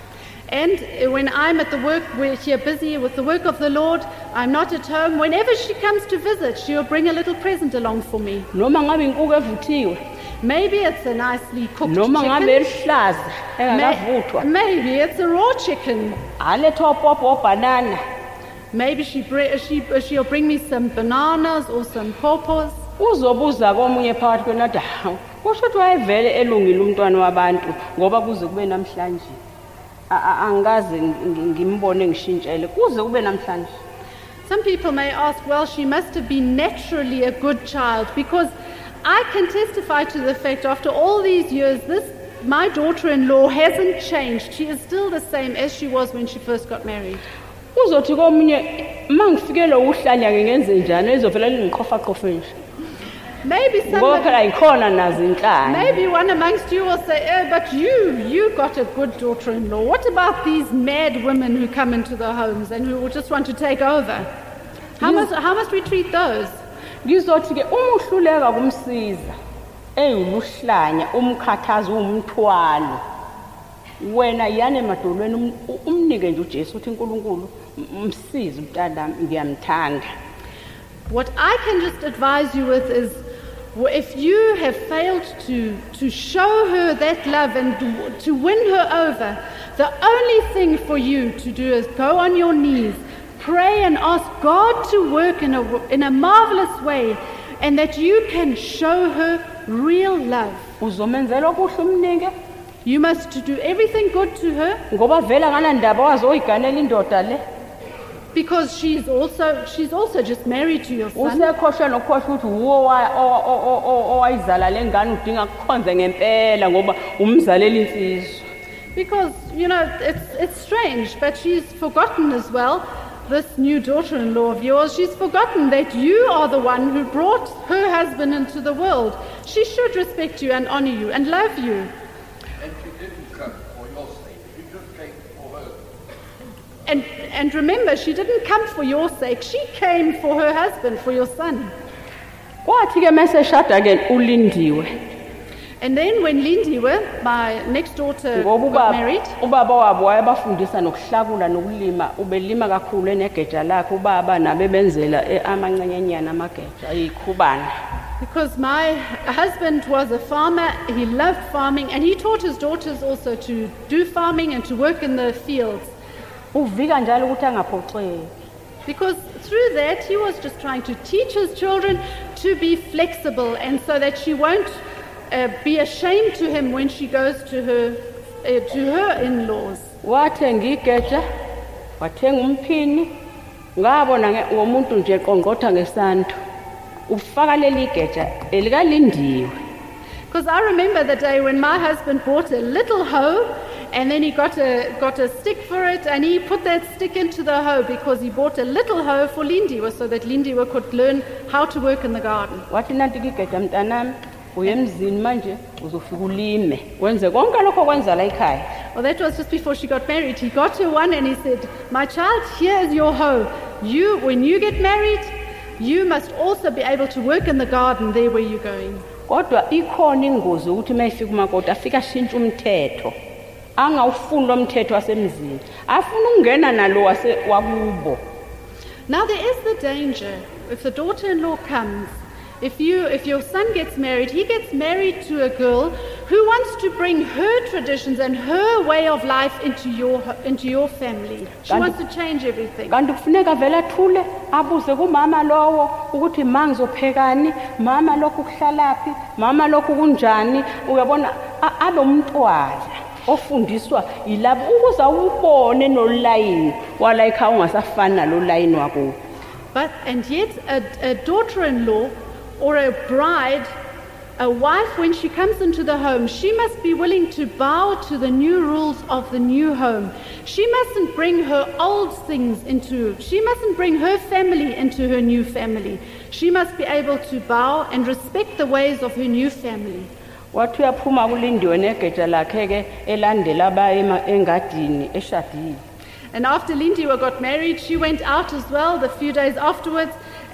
And uh, when I'm at the work, we're here busy with the work of the Lord, I'm not at home. Whenever she comes to visit, she'll bring a little present along for me. Noma ngabe inkukhu evuthiwe, Maybe it's a nicely cooked noma ngabe chicken. elihlaza engakavuthwa, May- Maybe it's a raw chicken. aletha opopo banana. Maybe she br- she, uh, she'll bring me some bananas or some pawpaws. Uzobuza komunye phakathi kwenathi, "Hawu, kusho ukuthi wayevele elungile umntwana wabantu ngoba kuze kube namhlanje. A- a- Angikaze ngi- ngimbone ngishintshele kuze kube namhlanje." Some people may ask, well, she must have been naturally a good child, because I can testify to the fact after all these years, this my daughter-in-law hasn't changed. She is still the same as she was when she first got married. Uzothi komunye mangifikelo uhlanya ke ngenze njani ezovela lingiqhofa qhofe nje. Maybe Ngoba somebody, phela ikhona nazo inhlanya. maybe one amongst you will say, oh, but you, you got a good daughter-in-law. What about these mad women who come into the homes and who just want to take over? How must, how must we treat those? Ngizothi ke uma uhluleka kumsiza eyuluhlanya umkhathaza umthwalo. Wena yana emadolweni um- umnike nje uJesu uthi uNkulunkulu umsize umntana ngiyamthanda. What I can just advise you with is, w- if you have failed to, to show her that love and to, to win her over, the only thing for you to do is go on your knees, pray and ask God to work in a, w- in a marvelous way, and that you can show her real love. Uzomenzela okuhle umnike You must do everything good to her, ngoba vela nganandaba wazoyiganela indoda le. because she's also, she's also just married to your son. Usekhohlwe nokukhohlwa ukuthi uwo wa- o- o- o- o- owayizala lengane udinga kukhonze ngempela ngoba umzalela insizwa. Because, you know, it's, it's strange, but she's forgotten as well, this new daughter-in-law of yours, she's forgotten that you are the one who brought her husband into the world. She should respect you and honor you and love you. And she didn't come for your sake, she just came for her. And, and remember, she didn't come for your sake, she came for her husband, for your son. Kwathi ke mase shada ke ulindiwe. And then when Lindiwe, my next daughter, Ngoba got ubaba married, ubaba wabo wayebafundisa nokuhlakula nokulima ubelima kakhulu enegeja lakhe ubaba nabe benzela eh, amancanyenyana amageja ayikhubana. because my husband was a farmer, he loved farming, and he taught his daughters also to do farming and to work in the fields. Uvika njalo ukuthi angaphoxeki. Because through that, he was just trying to teach his children to be flexible, and so that she won't uh, be ashamed to him when she goes to her, uh, to her in-laws. Wathenga igeja, wathenga umphini, ngabona nge- womuntu nje qongqotha ngesando. Ufaka leli geja elikalindiwe. Because I remember the day when my husband bought a little hoe, and then he got a, got a stick for it, and he put that stick into the hoe because he bought a little hoe for Lindiwe, so that Lindiwe could learn how to work in the garden. Wathi nanti igeja mntanami uye emzini manje uzofika ulime wenze konke lokho kwenza la ekhaya. Well, that was just before she got married. He got her one and he said, my child, here is your hoe. You, when you get married, you must also be able to work in the garden there where you're going. Kodwa ikhona ingozi ukuthi mayifika umakoti afika ashintshe umthetho. Angawufuni lo mthetho wasemzini. Afuna ungena nalo wase wakubo. Now there is the danger, if the daughter-in-law comes, if you, if your son gets married, he gets married to a girl who wants to bring her traditions and her way of life into your, into your family. She Kanti- wants to change everything. Kanti kufuneka vele athule abuze kumama lowo ukuthi ma ngizophekani, mama lokhu kuhlalaphi, mama lokhu kunjani, uyabona a- alomntwana ofundiswa yilabo ukuze ubone nolayini wala ekhaya ungasafani nalo layini wako. But, and yet a, a daughter-in-law or a bride, a wife, when she comes into the home, she must be willing to bow to the new rules of the new home. She mustn't bring her old things into, she mustn't bring her family into her new family. She must be able to bow and respect the ways of her new family. Wathi uyaphuma kulindiwe negeja lakhe ke elandela abaye engadini eshadile. And after Lindiwe got married, she went out as well the few days afterwards,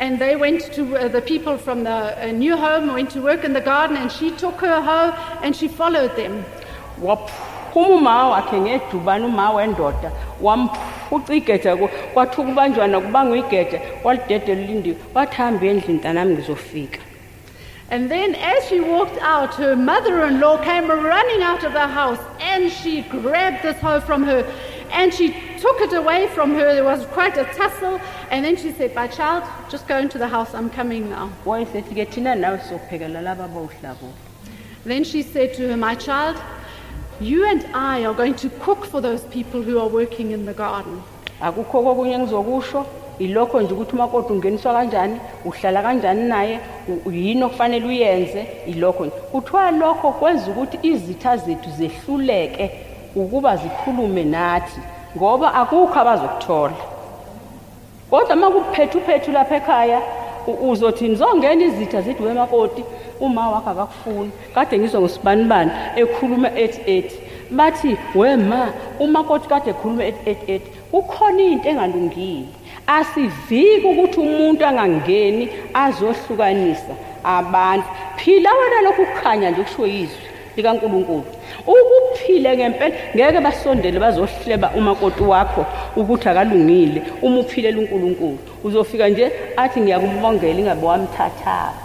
and they went to, uh, the people from the uh, new home went to work in the garden, and she took her hoe and she followed them. waphuma uma wakhe ngedubana uma wendoda wamphuca igede kwathi ukubanjwana kubanga igede walidede lilindiwe wathi hamba endlini ntanami ngizofika. And then as she walked out, her mother-in-law came running out of the house, and she grabbed this hoe from her and she took it away from her. There was quite a tussle, and then she said, "My child, just go into the house, I'm coming now." wayesethi ke thina nawe sophekela laba bawuhlabo. Then she said to her, "My child, you and I are going to cook for those people who are working in the garden." akukho kokunye ngizokusho ilokho nje ukuthi umakoti ungeniswa kanjani uhlala kanjani naye yini okufanele uyenze ilokho kuthiwa lokho kwenza ukuthi izitha zethu zehluleke ukuba zikhulume nathi ngoba akukho abazokuthola. Kodwa makuphethe uphethu lapha ekhaya uzothi nizongena izitha zethu wemakoti uma wakhe akakufuni kade ngizwa ngosibanibani ekhuluma ethi ethi bathi wema umakoti kade ekhuluma ethi ethi ethi kukhona into engalungile. Asiviki ukuthi umuntu angangeni azohlukanisa abantu. Phila wena lokhu kukhanya nje kusho izwi likaNkulunkulu. Ukuphile ngempela ngeke basondele bazohleba umakoti wakho ukuthi akalungile. Uma uphilela uNkulunkulu uzofika nje athi ngiyakubongela ingabe wamthatha.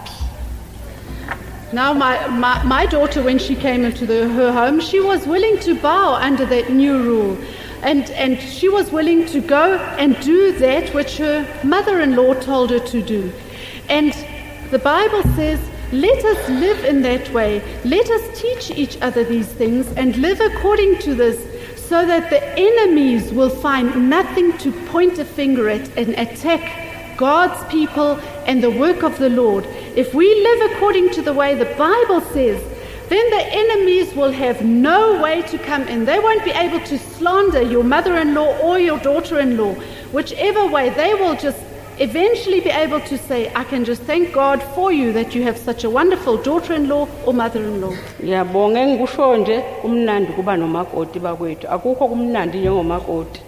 Now my, my, my daughter, when she came into the, her home, she was willing to bow under that new rule. And, and she was willing to go and do that which her mother-in-law told her to do. And the Bible says, let us live in that way. Let us teach each other these things and live according to this, so that the enemies will find nothing to point a finger at and attack God's people and the work of the Lord. If we live according to the way the Bible says, then the enemies will have no way to come in. They won't be able to slander your mother-in-law or your daughter-in-law. Whichever way, they will just eventually be able to say, I can just thank God for you that you have such a wonderful daughter-in-law or mother-in-law. Ngiyabonga ngikusho nje umnandi kuba nomakoti bakwethu. Akukho kumnandi njengomakoti.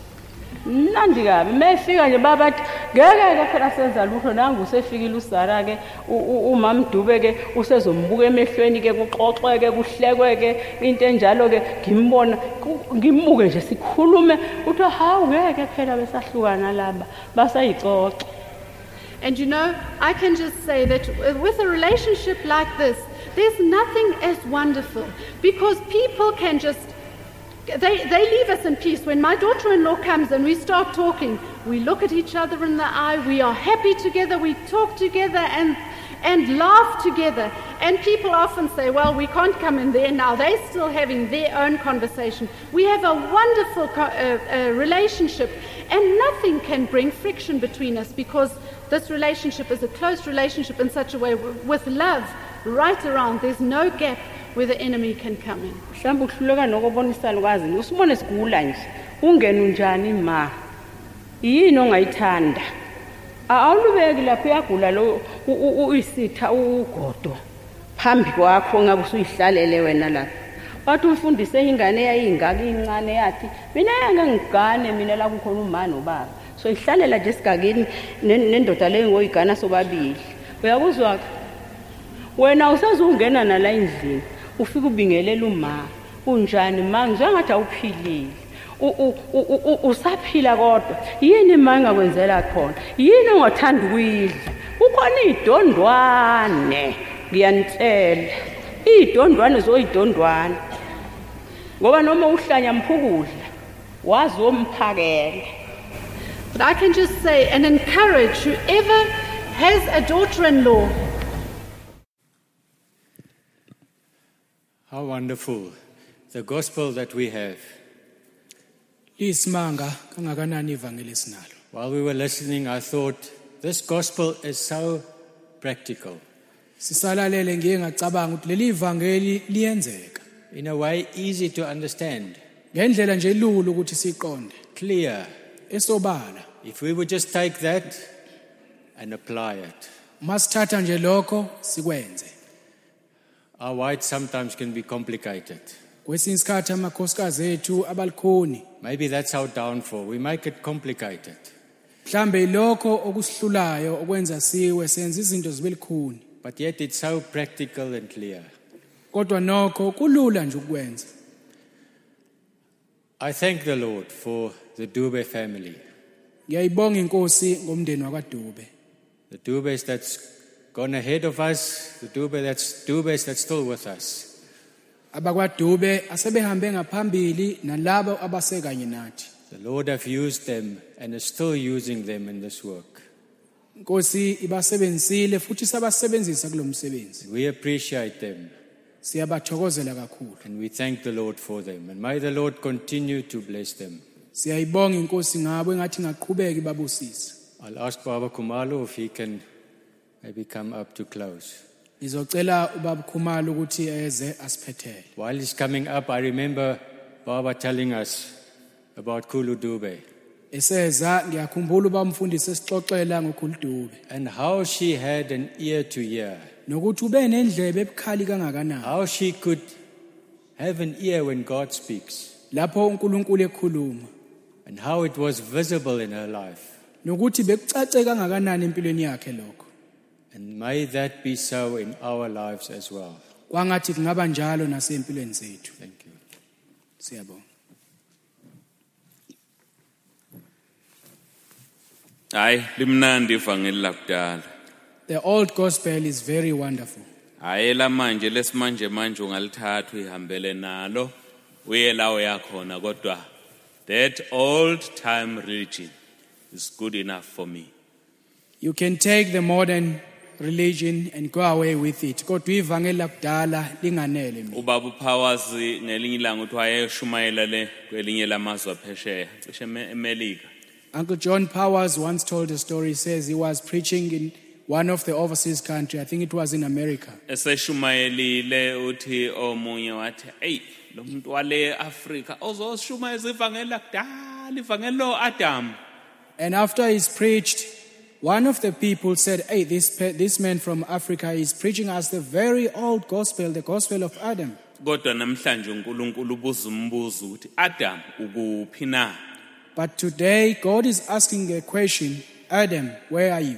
Mnandi kabi mefika nje babathi ngeke ke phela senza lutho nangu usefikile uSara ke uMamdube ke usezombuka emehlweni ke kuxoxweke kuhlekweke into enjalo ke ngimbona ngimbuke nje sikhulume uthi hawu ngeke phela besahlukana laba basayixoxa. And you know, I can just say that with a relationship like this, there's nothing as wonderful, because people can just They, they leave us in peace. When my daughter-in-law comes and we start talking, we look at each other in the eye, we are happy together, we talk together and, and laugh together. And people often say, well, we can't come in there now. They're still having their own conversation. We have a wonderful co- uh, uh, relationship, and nothing can bring friction between us, because this relationship is a close relationship in such a way with love right around. There's no gap where the enemy can come in. Mhlawumbe uhluleka nokubonisa lokwazi usibone sigula nje ungena unjani ma yini ongayithanda awulubeki lapho yagula lo uyisitha ugodo phambi kwakho ngabe usuyihlalele wena lapha wathi umfundise ingane eyayingaka incane yathi mina yanga ngigane mina la kukhona umama nobaba so ihlalela nje sigageni nendoda leyo ngoyigana sobabili uyakuzwa wena usazungena nala endlini ufika ubingelela uma unjani ma ngizwa ngathi awuphilile usaphila kodwa yini ma ngakwenzela khona yini ongathanda ukuyidla ukhona idondwane ngiyanitshela idondwane zoyidondwane ngoba noma uhlanya mphukudla wazomphakela. But I can just say and encourage whoever has a daughter-in-law. How wonderful the gospel that we have. Lisimanga kangakanani ivangeli esinalo. While we were listening, I thought this gospel is so practical. Sisalalele ngiye ngacabanga ukuthi leli ivangeli liyenzeka. In a way easy to understand. Ngendlela nje ilula ukuthi siqonde. Clear. Esobala. If we would just take that and apply it. Masithatha nje lokho sikwenze. Our whites sometimes can be complicated. Kwesinye isikhathi amakhosikazi ethu abalikhoni. Maybe that's our downfall. We make it complicated. Mhlambe lokho okusihlulayo okwenza siwe senza izinto zibe likhuni. But yet it's so practical and clear. Kodwa nokho kulula nje ukwenza. I thank the Lord for the Dube family. Ngiyayibonga inkosi ngomndeni wakwaDube. The Dubes that's gone ahead of us, the Dube that's Dubes that's still with us. AbakwaDube asebehambe ngaphambili nalabo abasekanye nathi. The Lord have used them and is still using them in this work. Inkosi ibasebenzisile futhi sabasebenzisa kulomsebenzi. We appreciate them Siyabathokozela kakhulu. and we thank the Lord for them. And may the Lord continue to bless them. Siyayibonga inkosi ngabo engathi ngaqhubeka ibabusise. I'll ask Baba Kumalo if he can maybe come up to close. Ngizocela ubaba Khumalo ukuthi eze asiphethele. While he's coming up, I remember Baba telling us about Khulu Dube Eseza ngiyakhumbula uba umfundisi esixoxela ngoKhuludube and how she had an ear to hear, nokuthi ube nendlebe ebukhali kangakanani. how she could have an ear when God speaks, Lapho uNkulunkulu ekhuluma and how it was visible in her life. nokuthi bekucace kangakanani empilweni yakhe lokho. And may that be so in our lives as well. Kwangathi kungaba njalo nasempilweni zethu. Thank you. Siyabonga. Hayi limnandi ivangeli lakudala. The old gospel is very wonderful. Hayi lamanje lesimanje manje ungalithatha ihambele nalo uye lawo yakhona kodwa that old time religion is good enough for me. You can take the modern religion and go away with it. Kodwa ivangeli lakudala linganele mina. Ubaba Powers ngelinye ilanga uthi wayeshumayela le kwelinye lamazwe aphesheya cishe eMelika. Uncle John Powers once told a story. He says he was preaching in one of the overseas country. I think it was in America. Eseshumayelile uthi omunye wathi hey lo muntu wale Africa ozoshumayeza ivangeli lakudala ivangeli lo Adam. And after he's preached, one of the people said, hey, this, pe- this man from Africa is preaching us the very old gospel, the gospel of Adam. Kodwa namhlanje uNkulunkulu ubuza umbuzo ukuthi Adam ukuphi na? But today, God is asking a question, Adam, where are you?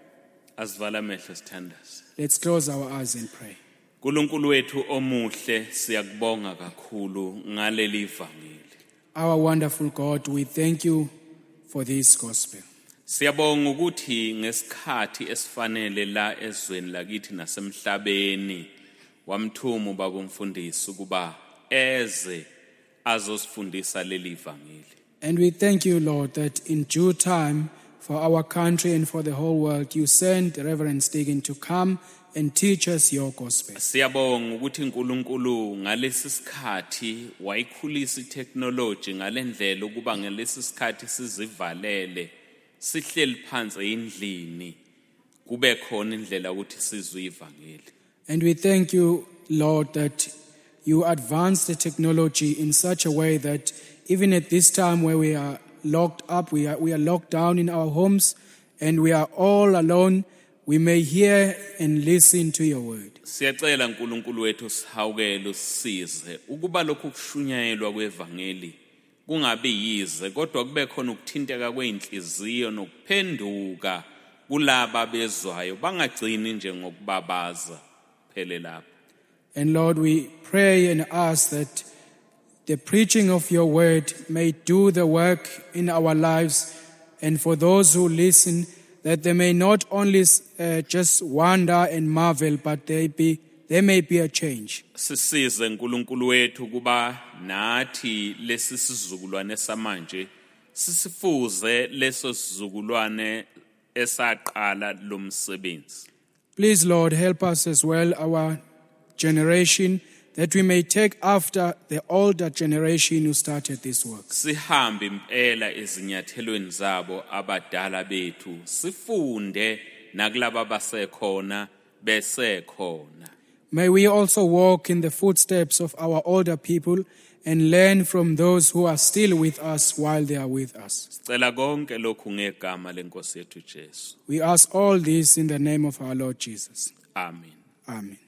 Asivala amehlo sithandaze. Let's close our eyes and pray. uNkulunkulu wethu omuhle siyakubonga kakhulu ngaleli ivangeli. Our wonderful God, we thank you for this gospel. Siyabonga ukuthi ngesikhathi esifanele la ezweni lakithi nasemhlabeni wamthuma ubaba umfundisi ukuba eze azosifundisa leli ivangeli. And we thank you, Lord, that in due time for our country and for the whole world, you sent Reverend Stegen to come and teach us your gospel. Siyabonga ukuthi uNkulunkulu ngalesi sikhathi wayikhulisa itechnology ngalendlela ukuba ngalesi sikhathi sizivalele sihleli phansi endlini kube khona indlela ukuthi sizwe ivangeli. And we thank you, Lord, that you advanced the technology in such a way that even at this time where we are locked up, we are, we are locked down in our homes, and we are all alone, we may hear and listen to your word. Siyacela uNkulunkulu wethu sihawukele usisize ukuba lokhu kushunyayelwa kwevangeli kungabe yize kodwa kube khona ukuthinteka kweinhliziyo nokuphenduka kulaba bezwayo bangagcini nje ngokubabaza phele lapha. And Lord, we pray and ask that the preaching of your word may do the work in our lives, and for those who listen, that they may not only uh, just wonder and marvel, but they be there may be a change. Sisize uNkulunkulu wethu kuba nathi lesi sizukulwane samanje sisifuze leso sizukulwane esaqala lomsebenzi. Please, Lord, help us as well, our generation, that we may take after the older generation who started this work. Sihambe impela ezinyathelweni zabo abadala bethu sifunde nakulabo basekhona besekhona. May we also walk in the footsteps of our older people and learn from those who are still with us while they are with us. Sicela konke lokhu ngegama lenkosi yethu Jesu. We ask all this in the name of our Lord Jesus. Amen. Amen.